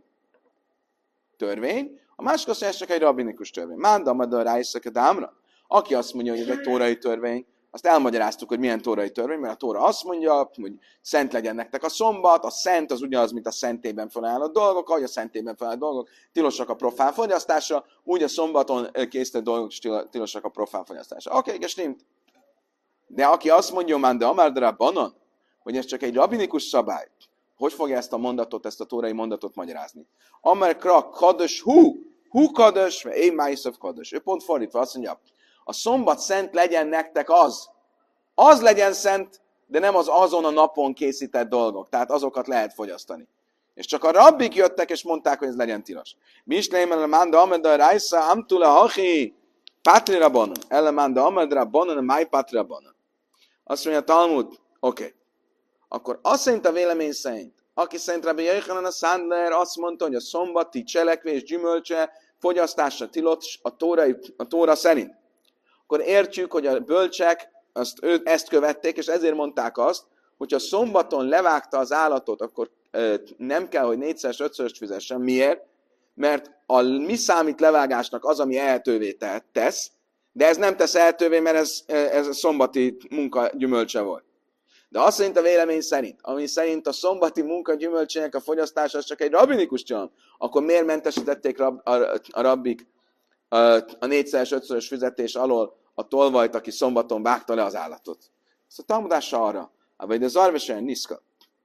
törvény, a másik azt mondja, csak egy rabbinikus törvény. Mánda madar ráiszakadámra. Aki azt mondja, hogy ez egy tórai törvény, azt elmagyaráztuk, hogy milyen tórai törvény, mert a Tóra azt mondja, hogy szent legyen nektek a szombat, a szent az ugyanaz, mint a szentében felajánlott dolgok, ahogy a szentében felajánlott dolgok tilosak a profán fogyasztásra, úgy a szombaton készített dolgok is tilosak a profán fogyasztásra. Oké, stimmt. De aki azt mondja, már de Amardra Banan, hogy ez csak egy rabbinikus szabály, hogy fogja ezt a mondatot, ezt a tórai mondatot magyarázni? Amar krak kados hu kados, vagy én májszav kados. Ő pont fordítva azt mondja, a szombat szent legyen nektek az legyen szent, de nem az azon a napon készített dolgok, tehát azokat lehet fogyasztani. És csak a rabbik jöttek, és mondták, hogy ez legyen tilos. Mislémel a manda amedda rájsza, amtula hachi, pátrira banan. Ellemanda amedra banan, máj pátrira banan. Azt mondja a Talmud, oké. Akkor azt szerint a vélemény szerint, aki szerint Rabbi Yochanan a Szándler azt mondta, hogy a szombati cselekvés gyümölcse fogyasztásra tilos a Tóra szerint. Akkor értjük, hogy a bölcsek ezt követték, és ezért mondták azt, hogyha szombaton levágta az állatot, akkor nem kell, hogy 4-5-szöröst fizessen. Miért? Mert a mi számít levágásnak az, ami ehetővé tesz, de ez nem tesz ehetővé, mert ez a szombati munka gyümölcse volt. De azt szerint a vélemény szerint, ami szerint a szombati munka gyümölcsének a fogyasztása az csak egy rabbinikus csinál, akkor miért mentesítették a rabbik a 4-5-szörös fizetés alól a tolvajt, aki szombaton vágta le az állatot? Ezt a tanulmása arra, vagy az arvesen niszka.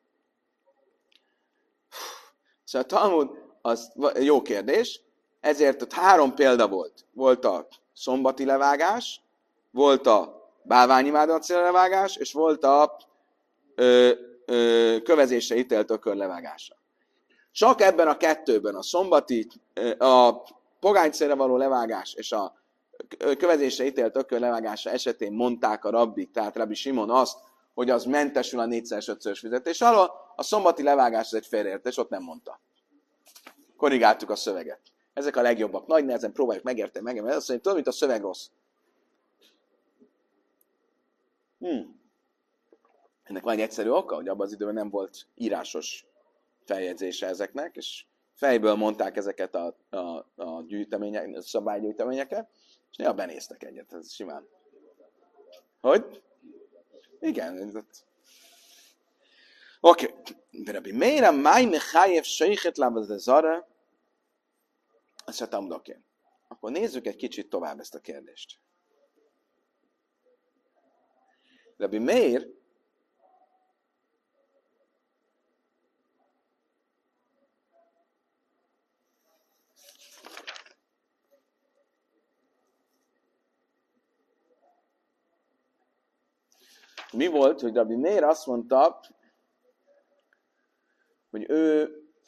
Szóval a Talmud az jó kérdés, ezért ott 3 példa volt. Volt a szombati levágás, volt a bálványimádó levágás, és volt a kövezésre ítélt ökör levágása. Csak ebben a 2-ben, a szombati, a pogánycélra való levágás és a kövezésre ítélt ökör levágása esetén mondták a rabbik, tehát Rabbi Simon azt, hogy az mentesül a 4-5-szörös fizetés alól, a szombati levágás az egy félreértés, ott nem mondta. Korrigáltuk a szöveget. Ezek a legjobbak. Nagy nehezen próbáljuk megérteni, mert azt mondja, tudom, mint a szöveg rossz. Ennek van egy egyszerű oka, hogy abban az időben nem volt írásos feljegyzése ezeknek, és fejből mondták ezeket a gyűjtemények, a szabálygyűjteményeket, és néha benéztek egyet, ez simán. Hogy? Igen. Oké. De Rabbi Meir a máj mechajev sejchet lábad zara, azt mondtam, oké. Akkor nézzük egy kicsit tovább ezt a kérdést. Rabbi Meir mi volt, hogy Rabbi Meir azt mondta, hogy ő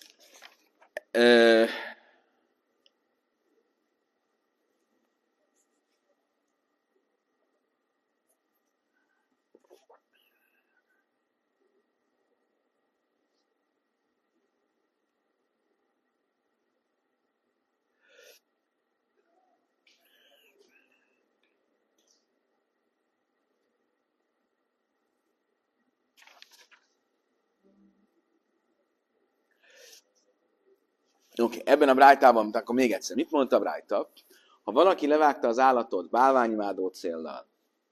Oké, ebben a brájtában, akkor még egyszer, mit mondta a brájta? Ha valaki levágta az állatot bálványimádó céllal,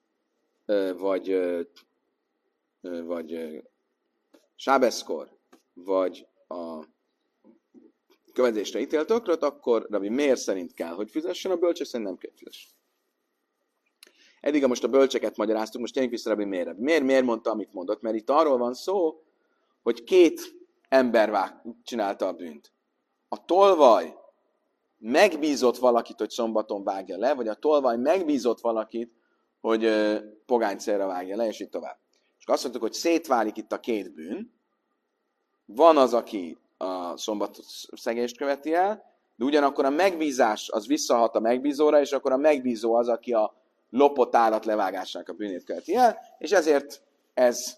vagy sábeszkor, vagy a követésre ítélt ökröt, akkor Rabbi Meir szerint kell, hogy fizessen, a bölcsek szerint nem kell fizessen. Eddig most a bölcseket magyaráztuk, most tényleg vissza Rabbi Meirre. Miért mondta, amit mondott? Mert itt arról van szó, hogy 2 ember csinálta a bűnt. A tolvaj megbízott valakit, hogy szombaton vágja le, vagy a tolvaj megbízott valakit, hogy pogány célra vágja le, és így tovább. És azt mondtuk, hogy szétválik itt a 2 bűn. Van az, aki a szombatot szegést követi el, De ugyanakkor a megbízás az visszahat a megbízóra, és akkor a megbízó az, aki a lopott állat levágásának a bűnét követi el, és ezért ez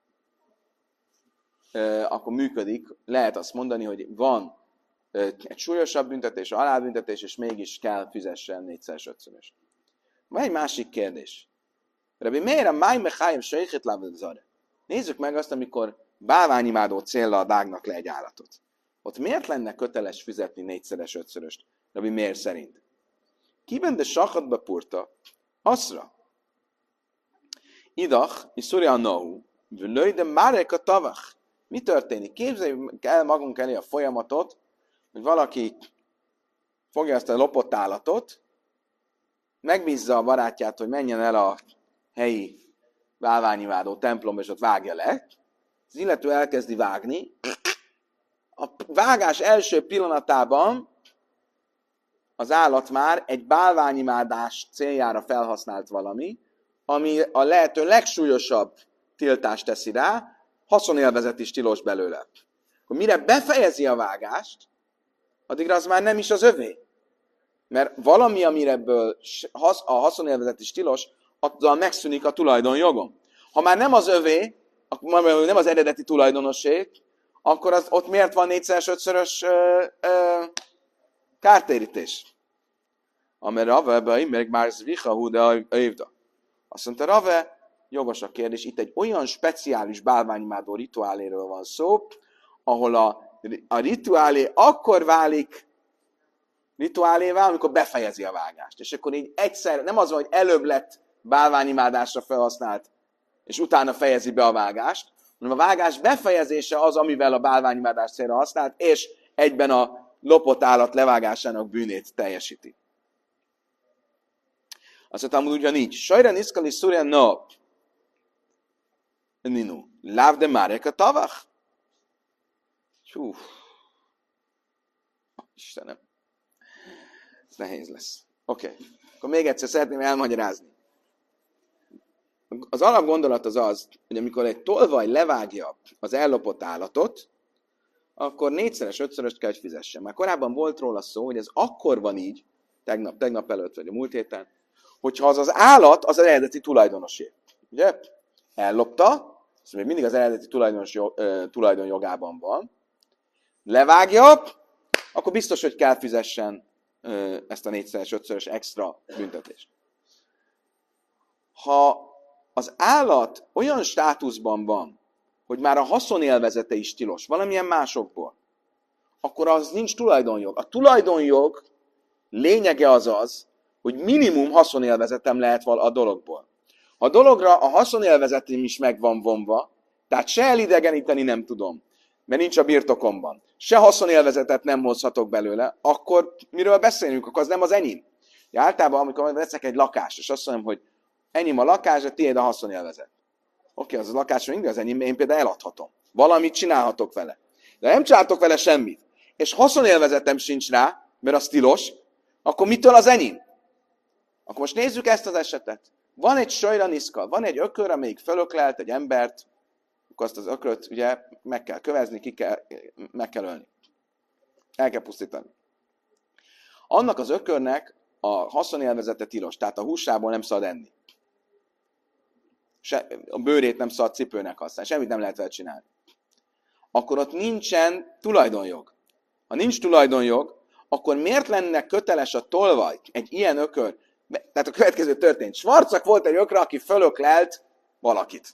akkor működik. Lehet azt mondani, hogy van egy súlyosabb büntetés, halálbüntetés, és mégis kell fizessen 4-5-szörös. Van egy másik kérdés. Rabbi Meir a máj mecháim sejchet lábadzare. Nézzük meg azt, amikor bálványimádó céllal vágnak le egy állatot. Ott miért lenne köteles fizetni 4-5-szöröst? Rabbi Meir szerint. Kiben de sakatba purta, azra. Idach, iszurja a nahu, völöj de márek a tavach. Mi történik? Képzeljük el magunk elé a folyamatot, hogy valaki fogja ezt a lopott állatot, megbízza a barátját, hogy menjen el a helyi bálványimádó templomba, és ott vágja le. Az illető elkezdi vágni. A vágás első pillanatában az állat már egy bálványimádás céljára felhasznált valami, ami a lehető legsúlyosabb tiltást teszi rá, haszonélvezet is tilos belőle. Akkor mire befejezi a vágást, addigra az már nem is az övé. Mert valami, amire ebből a haszonélvezet is tilos, azzal megszűnik a tulajdonjogom. Ha már nem az övé, nem az eredeti tulajdonosség, akkor ott miért van 4-5-szörös kártérítés? Amire Rave, meg már zvicha hú, de évda. Azt mondta, Rave, jogos a kérdés, itt egy olyan speciális bálványimádó rituáléről van szó, ahol a rituálé akkor válik rituálévá, amikor befejezi a vágást. És akkor így egyszer, nem az van, hogy előbb lett bálványimádásra felhasznált, és utána fejezi be a vágást, hanem a vágás befejezése az, amivel a bálványimádás célra használt, és egyben a lopott állat levágásának bűnét teljesíti. Azt mondtam, hogy ugyanígy. Sajra niszkali szurja no. Ninu. Láv de márek a tavach. Hú. Istenem. Ez nehéz lesz. Oké. Akkor még egyszer szeretném elmagyarázni. Az alapgondolat az, hogy amikor egy tolvaj levágja az ellopott állatot, akkor 4-5-szöröst kell, hogy fizessen. Már korábban volt róla szó, hogy ez akkor van így, tegnap előtt, vagy a múlt héten, hogyha az állat az eredeti tulajdonosé. Ugye? Ellopta, ez még mindig az eredeti tulajdonjogában van. Levágja, akkor biztos, hogy kell fizessen ezt a 4-5-szörös extra büntetést. Ha az állat olyan státuszban van, hogy már a haszonélvezete is tilos, valamilyen másokból, akkor az nincs tulajdonjog. A tulajdonjog lényege az, hogy minimum haszonélvezetem lehet a dologból. Ha a dologra a haszonélvezetem is meg van vonva, tehát se elidegeníteni nem tudom, mert nincs a birtokomban, se haszonélvezetet nem hozhatok belőle, akkor miről beszélünk, akkor az nem az enyém. Ja, általában, amikor veszek egy lakást, és azt mondom, hogy enyém a lakás, de tiéd a haszonélvezet. Oké, az a lakás mindig az enyém, én például eladhatom. Valamit csinálhatok vele. De nem csinálhatok vele semmit. És haszonélvezetem sincs rá, mert az tilos, akkor mitől az enyém? Akkor most nézzük ezt az esetet. Van egy sajraniszka, van egy ökör, amelyik fölöklelt egy embert, akkor azt az ökröt ugye meg kell kövezni, meg kell ölni. El kell pusztítani. Annak az ökörnek a haszonélvezete tilos, tehát a húsából nem szabad enni. A bőrét nem szabad cipőnek használni, semmit nem lehet vele csinálni. Akkor ott nincsen tulajdonjog. Ha nincs tulajdonjog, akkor miért lenne köteles a tolvaj egy ilyen ökör? Tehát a következő történt. Schwarzak volt egy ökre, aki fölöklelt valakit.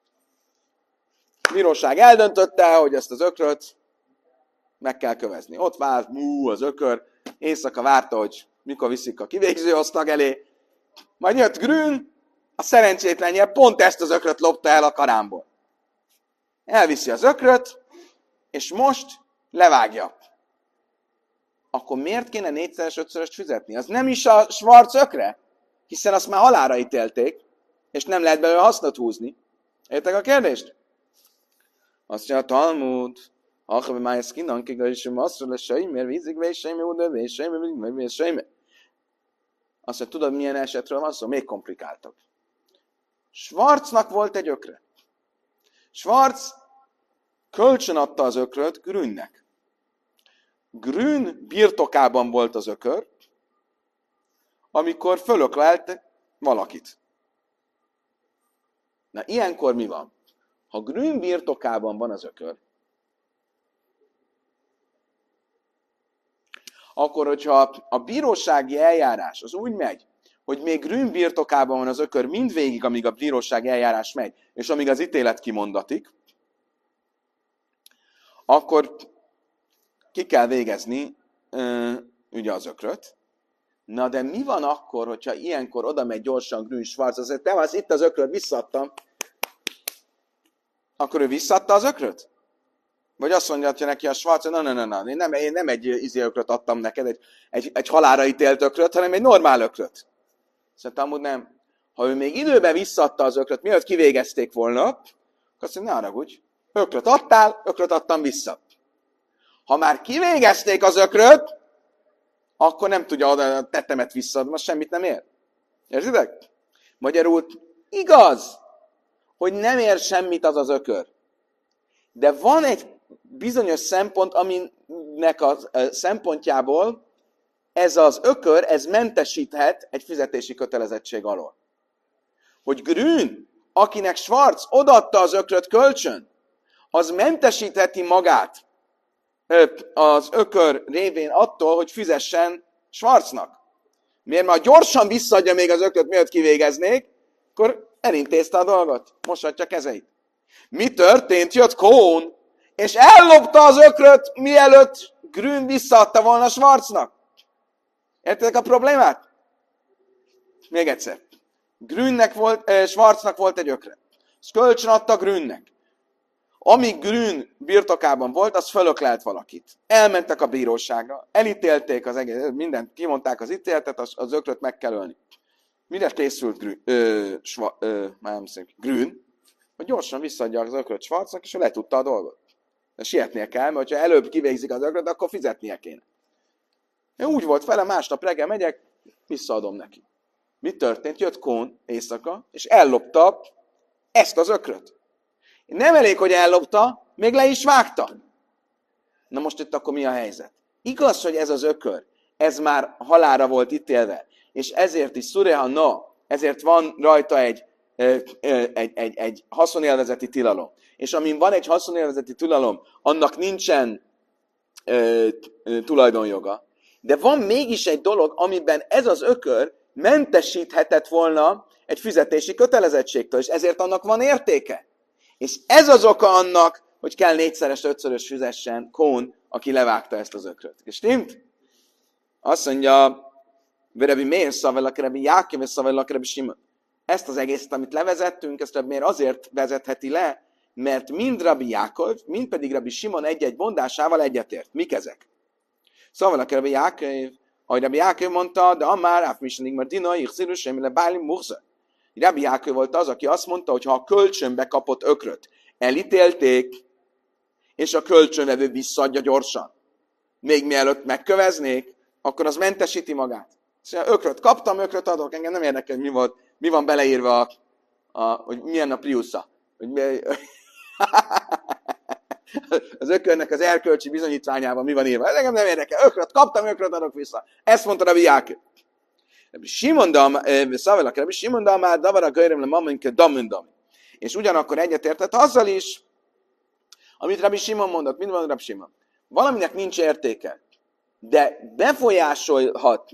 Bíróság eldöntötte, hogy ezt az ökröt meg kell kövezni. Ott várt, az ökör, éjszaka várta, hogy mikor viszik a kivégző osztag elé. Majd jött Grün, a szerencsétlenje pont ezt az ökröt lopta el a karámból. Elviszi az ökröt, és most levágja. Akkor miért kéne 4-5-szöröst fizetni? Az nem is a Schwarz ökre, hiszen azt már halálra ítélték, és nem lehet belőle hasznot húzni. Értek a kérdést? Azt mondja a Talmud, Achabe Májeszkinan, kigazítsam azt, hogy sejmér, vízig, vésejmér, oda, vésejmér, vésejmér. Azt mondja, tudod, milyen esetről van szó? Még komplikáltabb. Schwarznak volt egy ökre. Schwarz kölcsön adta az ökröt Grünnek. Grün birtokában volt az ökör, amikor fölöklelt valakit. Na, ilyenkor mi van? Ha Grün birtokában van az ökör, akkor, hogyha a bírósági eljárás az úgy megy, hogy még Grün birtokában van az ökör mindvégig, amíg a bírósági eljárás megy, és amíg az ítélet kimondatik, akkor ki kell végezni ugye az ökröt. Na de mi van akkor, hogyha ilyenkor oda megy gyorsan Grün Schwarz, azért te az itt az ökröt, visszaadtam. Akkor ő visszaadta az ökröt? Vagy azt mondja neki a Schwarz, hogy na, én nem egy ökröt adtam neked, egy halálra ítélt ökröt, hanem egy normál ökröt. Szerintem amúgy nem. Ha ő még időben visszaadta az ökröt, mielőtt kivégezték volna, akkor azt mondja, ne haragudj, ökröt adtál, ökröt adtam vissza. Ha már kivégezték az ökröt, akkor nem tudja oda a tettemet visszaadni, most semmit nem ér. Érzitek? Magyarul igaz, hogy nem ér semmit az az ökör. De van egy bizonyos szempont, aminek a szempontjából ez az ökör, ez mentesíthet egy fizetési kötelezettség alól. Hogy Grün, akinek Schwarz odaadta az ökröt kölcsön, az mentesítheti magát az ökör révén attól, hogy fizessen Schwarznak. Miért? Mert gyorsan visszaadja még az ökröt, mielőtt kivégeznék, akkor elintézte a dolgot, moshatja kezeit. Mi történt? Jött Cohn, és ellopta az ökröt, mielőtt Grün visszaadta volna Schwarznak. Értitek a problémát? Még egyszer. Schwarznak volt egy ökre. Ezt kölcsön adta Grünnek. Amíg Grün birtokában volt, az fölöklelt valakit. Elmentek a bíróságra, elítélték az egész, mindent, kimondták az ítéletet, az ökröt meg kell ölni. Mire készült Grün? Hogy gyorsan visszaadja az ökröt Schwarznak, és ő letudta a dolgot. De sietnie kell, mert ha előbb kivégzik az ökröt, akkor fizetnie kéne. Én úgy volt vele, másnap reggel megyek, visszaadom neki. Mi történt? Jött Cohn éjszaka, és ellopta ezt az ökröt. Nem elég, hogy ellopta, még le is vágta. Na most itt akkor mi a helyzet? Igaz, hogy ez az ökör, ez már halálra volt ítélve, és ezért is ezért van rajta egy haszonélvezeti tilalom. És amin van egy haszonélvezeti tilalom, annak nincsen tulajdonjoga. De van mégis egy dolog, amiben ez az ökör mentesíthetett volna egy fizetési kötelezettségtől, és ezért annak van értéke. És ez az oka annak, hogy kell 4-szeres, 5-szörös fizessen Cohn, aki levágta ezt az ökröt. És stimmt? Azt mondja, Rabbi Meir szavelak, Rabbi Jákiv szavelak, Rabbi Simon. Ezt az egészet, amit levezettünk, ezt Rabbi Meir azért vezetheti le, mert mind Rabbi Jákov, mind pedig Rabbi Simon egy-egy mondásával egyetért. Mik ezek? Szavelak, Rabbi Jákiv, ahogy Rabbi Jákiv mondta, de amár, áfmisenig, mert dina, ichziru, semmile bálim, muhza. Rabbi Jákov volt az, aki azt mondta, hogy ha a kölcsönbe kapott ökröt elítélték, és a kölcsönvevő visszaadja gyorsan, még mielőtt megköveznék, akkor az mentesíti magát. Szóval ökröt kaptam, ökröt adok, engem nem érdekel, hogy mi van beleírva, hogy milyen a Priusza. Az ökörnek az erkölcsi bizonyítványában mi van írva. Ez engem nem érdekel, ökröt kaptam, ökröt adok vissza. Ezt mondta Rabbi Jákov. Simon már davara gajrem le maminke damundam. És ugyanakkor egyetértett azzal is, amit Rabbi Simon mondott. Mind van Rabbi Simon? Valaminek nincs értéke, de befolyásolhat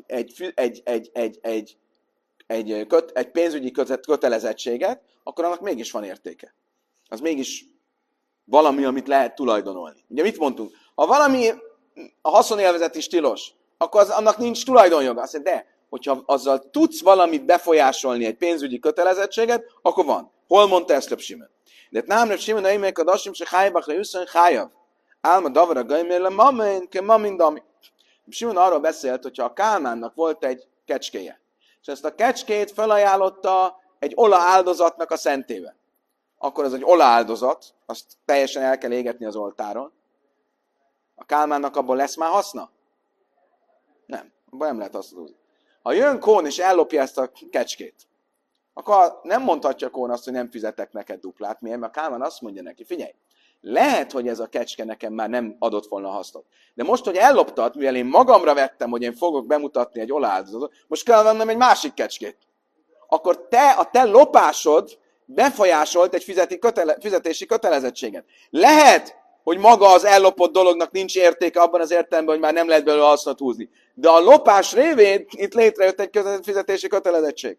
egy pénzügyi kötelezettséget, akkor annak mégis van értéke. Az mégis valami, amit lehet tulajdonolni. Ugye mit mondtunk? Ha valami a haszonélvezet is tilos, akkor annak nincs tulajdonjoga. Azt mondja, de hogyha azzal tudsz valamit befolyásolni, egy pénzügyi kötelezettséget, akkor van. Hol mondta ezt Reb Simon? De nem Reb Simon, hogy még a dasim se hájbakra jusson hájav. Álma davara gajmérle mamin, ke mamin dami. Simon arról beszélt, hogyha a Kálmánnak volt egy kecskéje, és ezt a kecskét felajánlotta egy ola áldozatnak a szentébe. Akkor az egy ola áldozat, azt teljesen el kell égetni az oltáron. A Kálmánnak abból lesz már haszna? Nem, abban nem lehet használni. Ha jön Cohn és ellopja ezt a kecskét, akkor nem mondhatja Cohn azt, hogy nem fizetek neked duplát. Miért? Mert a Kálmán azt mondja neki, figyelj, lehet, hogy ez a kecske nekem már nem adott volna hasznot. De most, hogy elloptad, mivel én magamra vettem, hogy én fogok bemutatni egy oláldozatot, most kell vennem egy másik kecskét. Akkor a te lopásod befolyásolt egy fizetési kötelezettséget. Lehet, hogy maga az ellopott dolognak nincs értéke abban az értelemben, hogy már nem lehet belőle hasznot húzni. De a lopás révén itt létrejött egy fizetési kötelezettség.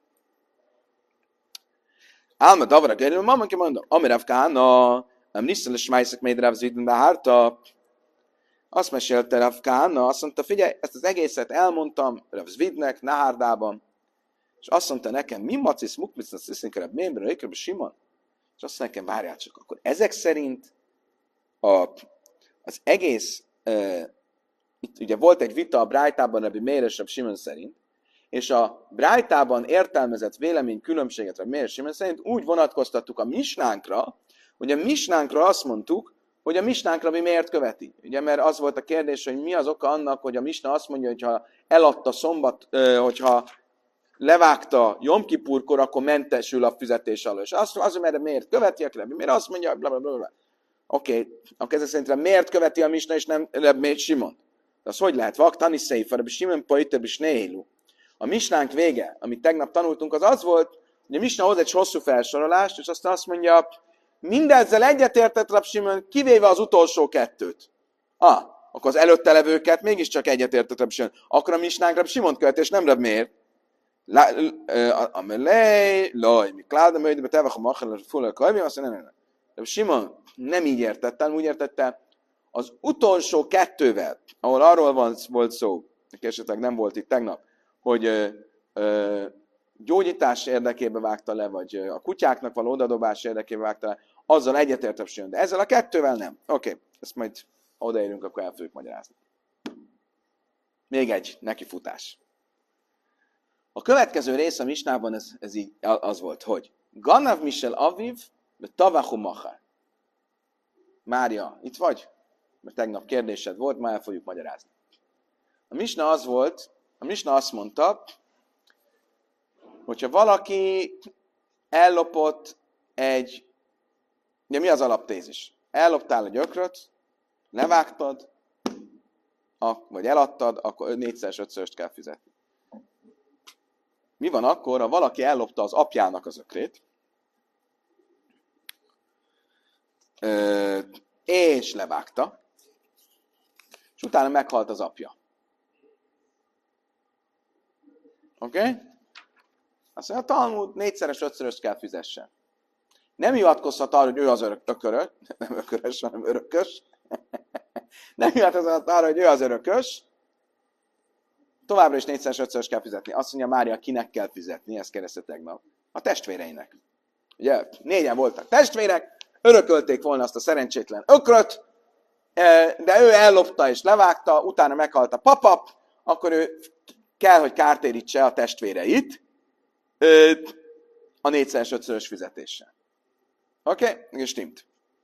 Álma davra kerül, ma ki mondom, amirav kána, nem nisztel és májszak még Rav Zvidben behárta. Azt mesélte Rav Kána, azt mondta, figyelj, ezt az egészet elmondtam Rav Zvidnek, Nahárdában, és azt mondta nekem, mi macis mukmicnak sziszlinkerebb mémbre, rékebb Simon? És azt mondta nekem, várjál csak, akkor ezek szerint az egész, itt ugye volt egy vita a Brájtában, Rabbi Meir és Rabbi Simon szerint, és a Brájtában értelmezett vélemény különbséget Rabbi Meir és Simon szerint úgy vonatkoztattuk a misnánkra, hogy a misnánkra azt mondtuk, hogy a misnánk Rabbi miért követi. Ugye, mert az volt a kérdés, hogy mi az oka annak, hogy a misna azt mondja, hogy ha eladta hogyha levágta Jom Kipurkor, akkor mentesül a fizetés alól. És az, mert miért követi, miért azt mondja, blablabla. Oké, akkor ezek szerint miért követi a misna, és nem miért Simon? De az hogy lehet? Vaktani széfer, Simon pajter, és néhélu. A misnánk vége, amit tegnap tanultunk, az volt, hogy a misna hoz egy hosszú felsorolást, és aztán azt mondja, mindezzel egyetértett Rab Simon, kivéve az utolsó kettőt. Akkor az előtte levőket mégiscsak egyetértett Rab Simon. Akkor a misnánk Rab Simon követ, és nem Rab miért? Amelej, laj, mi kládom, hogy be tevach a machel, full kajmi, azt mondja, nem. Rab Simon nem így értette, úgy értette, az utolsó kettővel, ahol arról volt szó, neki esetleg nem volt itt tegnap, hogy gyógyítás érdekében vágta le, vagy a kutyáknak való odadobás érdekében vágta le, azzal egyetértebb sem, de ezzel a kettővel nem. Oké, ezt majd odaérünk, akkor el fogjuk magyarázni. Még egy nekifutás. A következő rész a misnában ez így az volt, hogy Ganav Michel Aviv, Tavachu Machar. Mária, itt vagy? Mert tegnap kérdésed volt, már el fogjuk magyarázni. A misna azt mondta, hogyha valaki ellopott ugye mi az alaptézis? Elloptál egy ökröt, levágtad, vagy eladtad, akkor 4x5-szöröst kell fizetni. Mi van akkor, ha valaki ellopta az apjának az ökrét, és levágta, és utána meghalt az apja. Oké? Azt mondja, a Talmud 4x5-szöröst kell fizessen. Nem hivatkozhat arra, hogy ő az örökös, nem ökörös, hanem örökös. Nem hivatkozhat arra, hogy ő az örökös. Továbbra is 4x5-szörös kell fizetni. Azt mondja Mária, kinek kell fizetni, ezt kérdezte tegnap. A testvéreinek. Ugye, 4-en voltak testvérek, örökölték volna azt a szerencsétlen ökröt, de ő ellopta és levágta, utána meghalt a papa, akkor ő kell, hogy kártérítse a testvéreit a 4x5-szörös fizetéssel. Oké? És stimmt.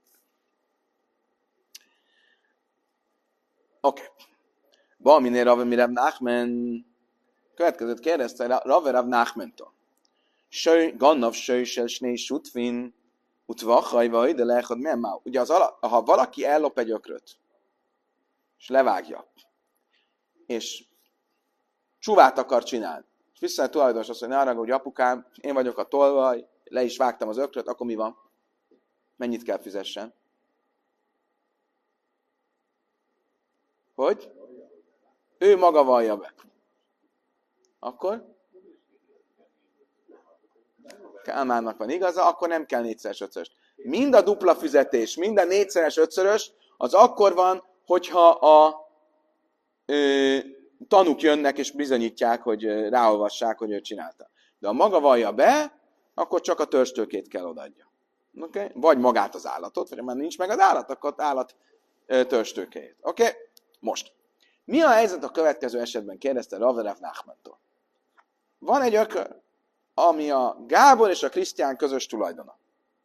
Oké. Valaminél Rav Rav Nachman következőt kérdezte Rav Rav Nachmantól. Gannav söjsel sné sutvin utvachajva ide lehad memá. Ugye ha valaki ellop egy ökröt, és levágja, és csuvát akar csinálni, és vissza a tulajdonos azt mondja, ne haragudj, apukám, én vagyok a tolvaj, le is vágtam az ökröt, akkor mi van? Mennyit kell fizessen? Hogy? Ő maga vallja be. Akkor? Kálmánnak van igaza, akkor nem kell 4x5-szörös. Mind a dupla fizetés, mind a 4x5-szörös, az akkor van, hogyha a tanúk jönnek és bizonyítják, hogy ráolvassák, hogy ő csinálta. De ha maga vallja be, akkor csak a törstőkét kell odaadja. Okay? Vagy magát az állatot, vagy ha már nincs meg az állat, akkor az állat törstőkéjét. Oké? Most. Mi a helyzet a következő esetben? Kérdezte Rav Rav Nachmantól. Van egy ökör, ami a Gábor és a Krisztián közös tulajdona.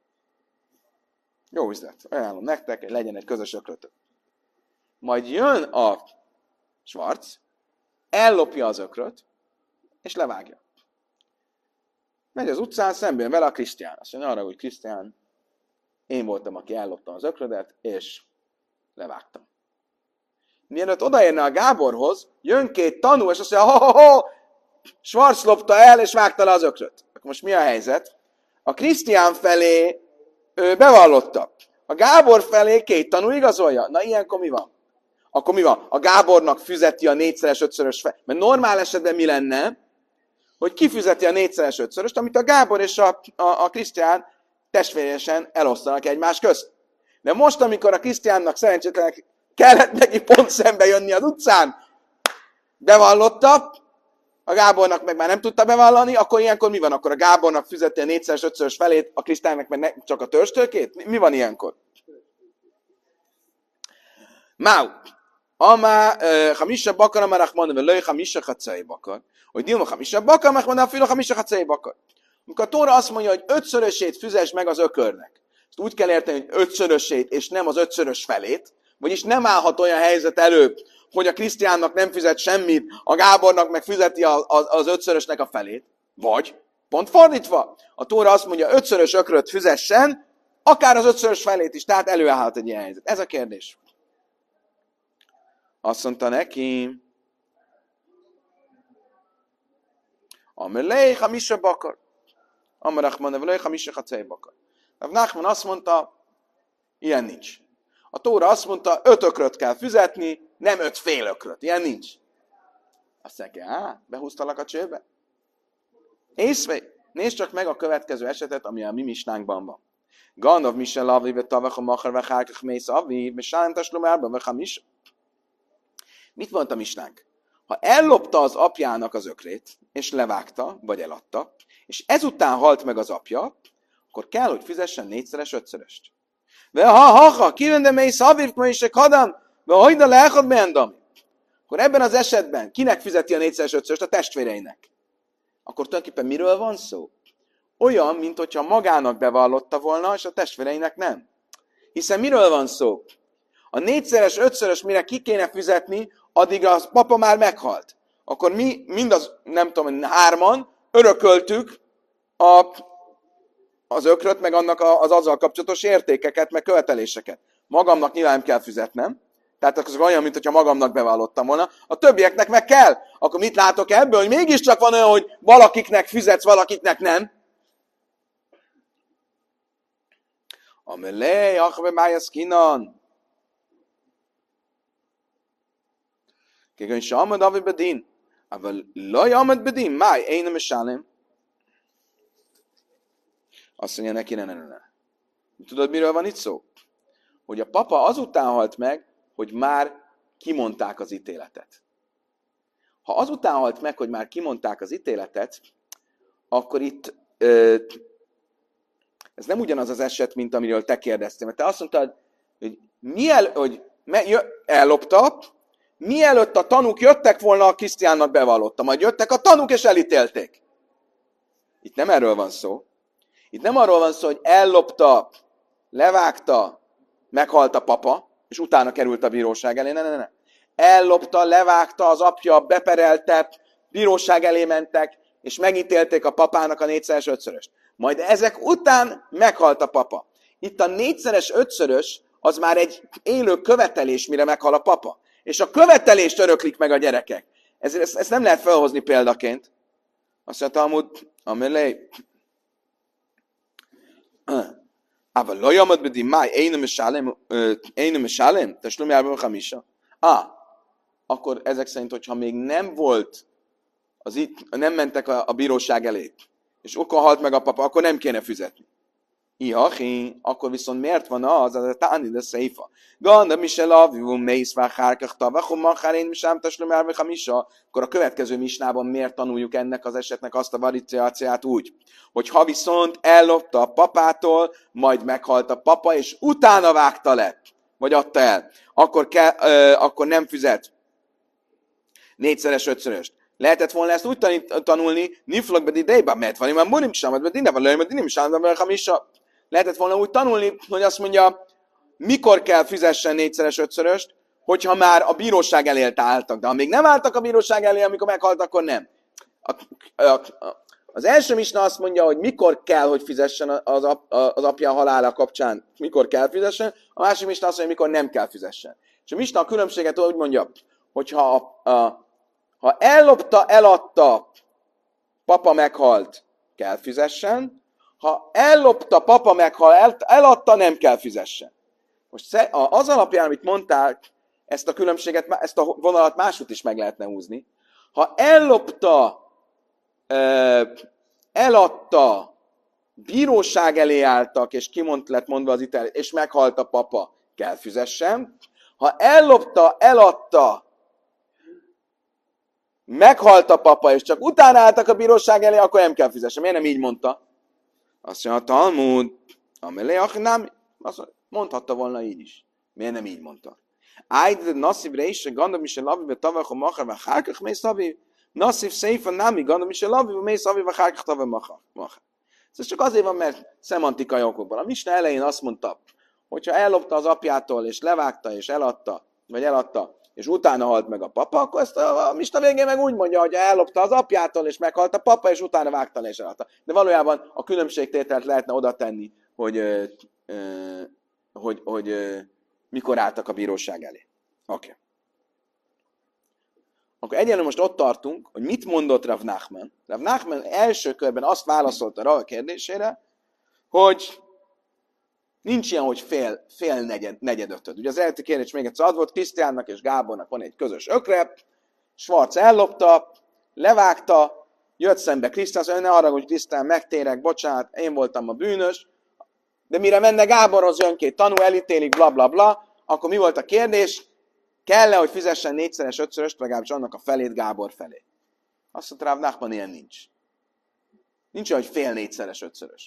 Jó üzlet. Ajánlom nektek, hogy legyen egy közös ökrötök. Majd jön a Schwarz, ellopja az ökröt, és levágja. Megy az utcán, szemben vele a Krisztián. Azt mondja arra, hogy Krisztián, én voltam, aki ellopta az ökrödet, és levágtam. Mielőtt odaérne a Gáborhoz, jön két tanú, és azt mondja, Schwarz lopta el, és vágta le az ökröt. Akkor most mi a helyzet? A Krisztián felé ő bevallotta. A Gábor felé két tanú igazolja. Na ilyenkor mi van? Akkor mi van? A Gábornak fizeti a 4-szeres, 5-szörös fel. Mert normál esetben mi lenne? Hogy kifizeti a 4-szeres, 5-szöröst, amit a Gábor és a Krisztián testvéresen elosztanak egymás közt. De most, amikor a Krisztiánnak szerencsétlenek kellett neki pont szembe jönni az utcán, bevallotta, a Gábornak meg már nem tudta bevallani, akkor ilyenkor mi van? Akkor a Gábornak fizeti a 4-szeres, 5-szörös felét, a Krisztiánnak meg csak a törstőkét? Mi van ilyenkor? Máu. Amá, hamisha bakar, amarach mondom, löj hamisha hacai bakar. Hogy Dilma hamisha bakar, meg mondom, filo hamisha hacai bakar. Amikor a Tóra azt mondja, hogy 5-szörösét fizess meg az ökörnek. Ezt úgy kell érteni, hogy 5-szörösét, és nem az 5-szörös felét. Vagyis nem állhat olyan helyzet elő, hogy a Krisztiánnak nem fizet semmit, a Gábornak meg fizeti az 5-szörösnek a felét. Vagy, pont fordítva, a Tóra azt mondja, 5-szörös ökröt fizessen, akár az 5-szörös felét is, tehát előállhat egy ilyen helyzet. Ez a kérdés. Azt mondta neki, Amelej hamisha bakar. Amarach mondja, Amelej hamisha hacei bakar. Rav Nachman azt mondta, ilyen nincs. A Tóra azt mondta, 5 ökröt kell fizetni, nem 5 fél ökröt. Ilyen nincs. Azt mondja, behúztalak a csőbe? Észve, nézd csak meg a következő esetet, ami a mi misnánkban van. Gandov Michel Aviv, Tavach a Machar, Vechárkach Mész Aviv, Mesálem Taslum Árba, Vechamis. Mit mondta a misnánk? Ha ellopta az apjának az ökrét, és levágta, vagy eladta, és ezután halt meg az apja, akkor kell, hogy fizessen 4-szeres, 5-szöröst. Ha, kivende Mész Aviv, Mészek Hadam, hajda leechad beendam. Akkor ebben az esetben kinek fizeti a 4-szeres, 5-szöröst? A testvéreinek. Akkor tulajdonképpen miről van szó? Olyan, mint hogyha magának bevallotta volna, és a testvéreinek nem. Hiszen miről van szó? A 4-szeres, 5-szörös mire ki kéne fizetni, addig a papa már meghalt. Akkor mi, mindaz, nem tudom, 3-an örököltük az ökröt, meg annak az azzal kapcsolatos értékeket, meg követeléseket. Magamnak nyilván nem kell fizetnem, tehát az olyan, mint hogyha magamnak bevallottam volna. A többieknek meg kell. Akkor mit látok ebből, hogy mégiscsak van olyan, hogy valakiknek fizetsz, valakiknek nem? Amelé, achve májaszkinan. כגון שעמד אבי בדין, אבל לא יעמד בדין, מאי, אין משלם. Azt mondja neki, ne. Tudod, miről van itt szó? Hogy a papa azután halt meg, hogy már kimondták az ítéletet. Ha azután halt meg, hogy már kimondták az ítéletet, akkor itt ez nem ugyanaz az eset, mint amiről te kérdeztél. Mert te azt mondtad, hogy ellopta, mielőtt a tanúk jöttek volna, a Krisztiánnak bevallotta. Majd jöttek a tanúk, és elítélték. Itt nem erről van szó. Itt nem arról van szó, hogy ellopta, levágta, meghalt a papa, és utána került a bíróság elé. Ne. Ellopta, levágta, az apja beperelte, bíróság elé mentek, és megítélték a papának a 4-szeres, 5-szöröst. Majd ezek után meghalt a papa. Itt a 4-szeres, 5-szörös az már egy élő követelés, mire meghal a papa. És a követelést öröklik meg a gyerekek. Ezt nem lehet felhozni példaként. Azt mondta, amelé. Ával lo jamad bedim máj, én mesálem, teslum járban hamisha. Akkor ezek szerint, hogyha még nem volt, nem mentek a bíróság elé, és akkor halt meg a papa, akkor nem kéne fizetni. Akkor viszont miért van az a táni de széfa? Ganda Michel Avivu mész vágárkach tavachom machárén misám taslum járban hamisha. Akkor a következő misnában miért tanuljuk ennek az esetnek azt a variációját úgy, hogy ha viszont ellopta a papától, majd meghalt a papa, és utána vágta le, vagy adta el, akkor nem fizet 4-szeres, 5-szöröst. Lehetett volna ezt úgy tanulni, niflog bedi dejba, mert van imán murim samat bedi neva, lőjön bedi nim samat hamisha. Lehetett volna úgy tanulni, hogy azt mondja, mikor kell fizessen 4-szeres, 5-szöröst, hogyha már a bíróság elé álltak. De ha még nem álltak a bíróság elé, amikor meghalt, akkor nem. Az első misna azt mondja, hogy mikor kell, hogy fizessen az apja halála kapcsán, mikor kell fizessen, a másik misna azt mondja, mikor nem kell fizessen. És a misna a különbséget úgy mondja, hogy ha ellopta, eladta, papa meghalt, kell fizessen, ha ellopta, papa meghalt, eladta, nem kell fizessen. Most az alapján, amit mondták, ezt a különbséget, ezt a vonalat máshogy is meg lehetne húzni. Ha ellopta, eladta, bíróság elé álltak, és lett mondva az ítélet, és meghalt a papa, kell fizessen. Ha ellopta, eladta, meghalt a papa, és csak utána álltak a bíróság elé, akkor nem kell fizessen. Miért nem így mondta? Azt mondja, a Talmud, nem, mondhatta volna így is. Miért nem így mondta? Ájd, nasszív reise, gandam is a lavi, tavach, machar, vagy hárkach, mész lavi, nasszív széfa, nami, gandam is a lavi, mész lavi, vagy hárkach, tavach, machar. Ez csak azért van, mert szemantikai okokban. A misna elején azt mondta, hogyha ellopta az apjától, és levágta, és eladta, és utána halt meg a papa, akkor ezt a misna végén meg úgy mondja, hogy ellopta az apjától, és meghalt a papa, és utána vágta le, és eladta. De valójában a különbségtételt lehetne oda tenni, hogy mikor álltak a bíróság elé. Oké. Akkor egyenlően most ott tartunk, hogy mit mondott Rav Nachman. Rav Nachman első körben azt válaszolta rá a kérdésére, hogy nincs ilyen, hogy fél negyedötöd. Ugye az előtti kérdés még egyszer ad volt, Krisztiánnak és Gábornak van egy közös ökre, Schwarz ellopta, levágta, jött szembe Krisztián, azt mondja, ne arra, hogy Krisztián, megtérek, bocsánat, én voltam a bűnös, de mire menne Gáborhoz, jön két tanú, elítélik, bla bla bla, akkor mi volt a kérdés? Kell-e, hogy fizessen 4-szeres, 5-szöröst, legalábbis annak a felét Gábor felé? Azt mondta, Rav Nachman, ilyen nincs. Nincs olyan, hogy fél 4-szeres, 5-szörös.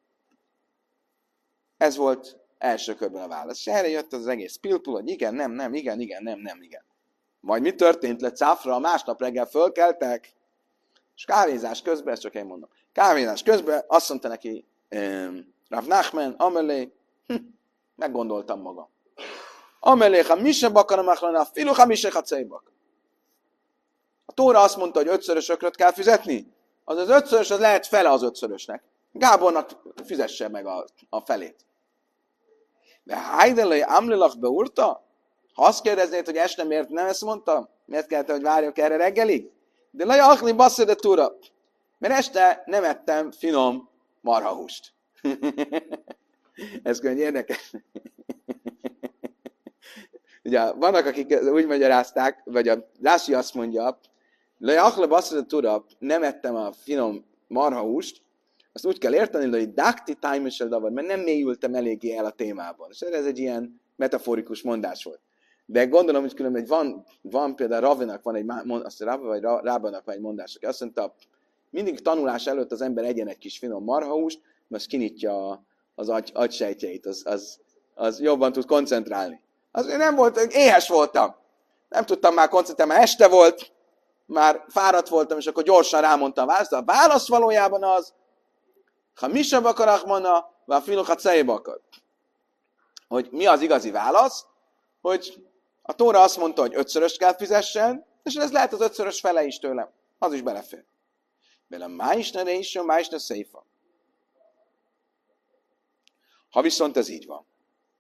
Ez volt első körben a válasz. És erre jött az egész pilpul, hogy igen, nem, igen, nem. Majd mi történt le cáfra, a másnap reggel fölkeltek, és kávézás közben, ezt csak én mondom, kávézás közben azt mondta neki Rav Nachman, amelé, meggondoltam magam. Amelé, ha mi sem akarom achlana, filu, ha mi se hacejbak. A Tóra azt mondta, hogy 5-szörös ökröt kell fizetni, az 5-szörös, az lehet fele az 5-szörösnek. Gábornak fizesse meg a felét. De hájdelai amlilach beurta? Ha azt kérdeznéd, hogy este miért nem ezt mondtam, miért kellett, hogy várjak erre reggelig? De laj achli basszé de túra. Mert este nem ettem finom marhahúst. Ez könyv érdekes. Ugye vannak, akik úgy magyarázták, vagy a Rási azt mondja, laj achli basszé de túra, nem ettem a finom marhahúst, azt úgy kell érteni, hogy dakti tájmesel davar, mert nem mélyültem eléggé el a témában. És ez egy ilyen metaforikus mondás volt. De gondolom, hogy különben van például Ravinak van egy Rábanak van egy mondás, aki azt mondta, mindig tanulás előtt az ember egyen egy kis finom marhahúst, mert kinyitja az agysejtjeit, az jobban tud koncentrálni. Azért nem volt, éhes voltam. Nem tudtam már koncentrálni, már este volt, már fáradt voltam, és akkor gyorsan rámondtam a választ. A válasz valójában az, ha mi sem akarok mondani, vagy filokat szejbakat. Hogy mi az igazi válasz, hogy a Tóra azt mondta, hogy 5-szöröst kell fizessen, és ez lehet az 5-szörös fele is tőlem. Az is belefér. Bele májsne reiső, májsne széfa. Ha viszont ez így van,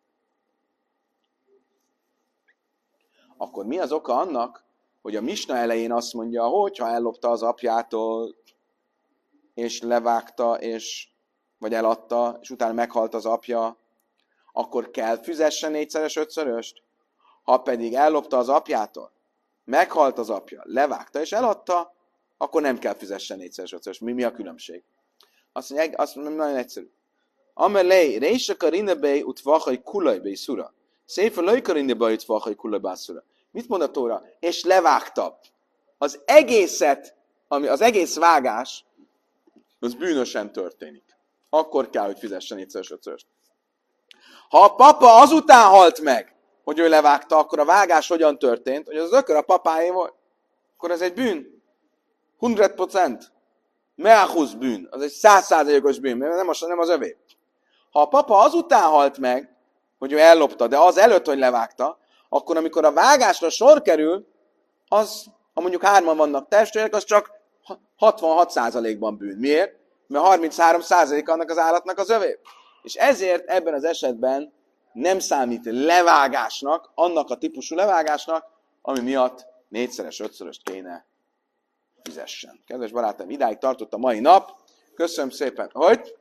akkor mi az oka annak, hogy a misna elején azt mondja, hogy ha ellopta az apjától, és levágta, vagy eladta, és utána meghalt az apja, akkor kell fizessen 4-szeres, 5-szöröst. Ha pedig ellopta az apjától, meghalt az apja, levágta és eladta, akkor nem kell fizessen 4-szeres, 5-szöröst. Mi a különbség? Azt mondja, nagyon egyszerű. Amelé, rése karinebei utvachai kulajbei szura. Szépen löj karinebei utvachai kulajbei szura. Mit mond a Tóra? És levágta. Az egészet, az egész vágás, az bűnösen történik. Akkor kell, hogy fizessen 4-szeres, 5-szöröst. Ha a papa azután halt meg, hogy ő levágta, akkor a vágás hogyan történt? Hogy az ökör a papáé volt. Akkor ez egy bűn. 100%. Meachusz bűn. Az egy 100%-os bűn, mert nem az övé. Ha a papa azután halt meg, hogy ő ellopta, de az előtt, hogy levágta, akkor amikor a vágásra sor kerül, az, ha mondjuk 3-an vannak testvérek, az csak 66%-ban bűn. Miért? Mert 33% annak az állatnak az övé. És ezért ebben az esetben nem számít levágásnak, annak a típusú levágásnak, ami miatt 4-szeres, 5-szöröst kéne fizessen. Kedves barátaim, idáig tartott a mai nap. Köszönöm szépen. Hogy?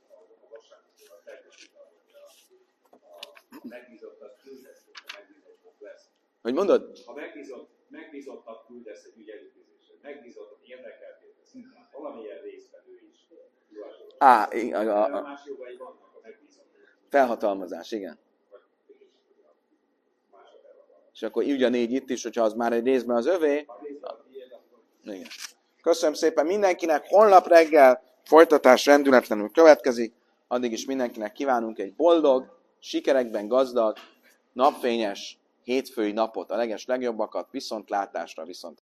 Hogy mondod? Ha megbízottak küldesz egy ügyelőzésre, megbízottak érdekelték, valamilyen résztvevő is. Más jogai vannak a megbízottak. Felhatalmazás, igen. És akkor ugyanígy itt is, hogyha az már egy részben az övé. Igen. Köszönöm szépen mindenkinek. Holnap reggel folytatás rendületlenül következik. Addig is mindenkinek kívánunk egy boldog, sikerekben gazdag, napfényes, hétfői napot, a legjobbakat, viszontlátásra, viszont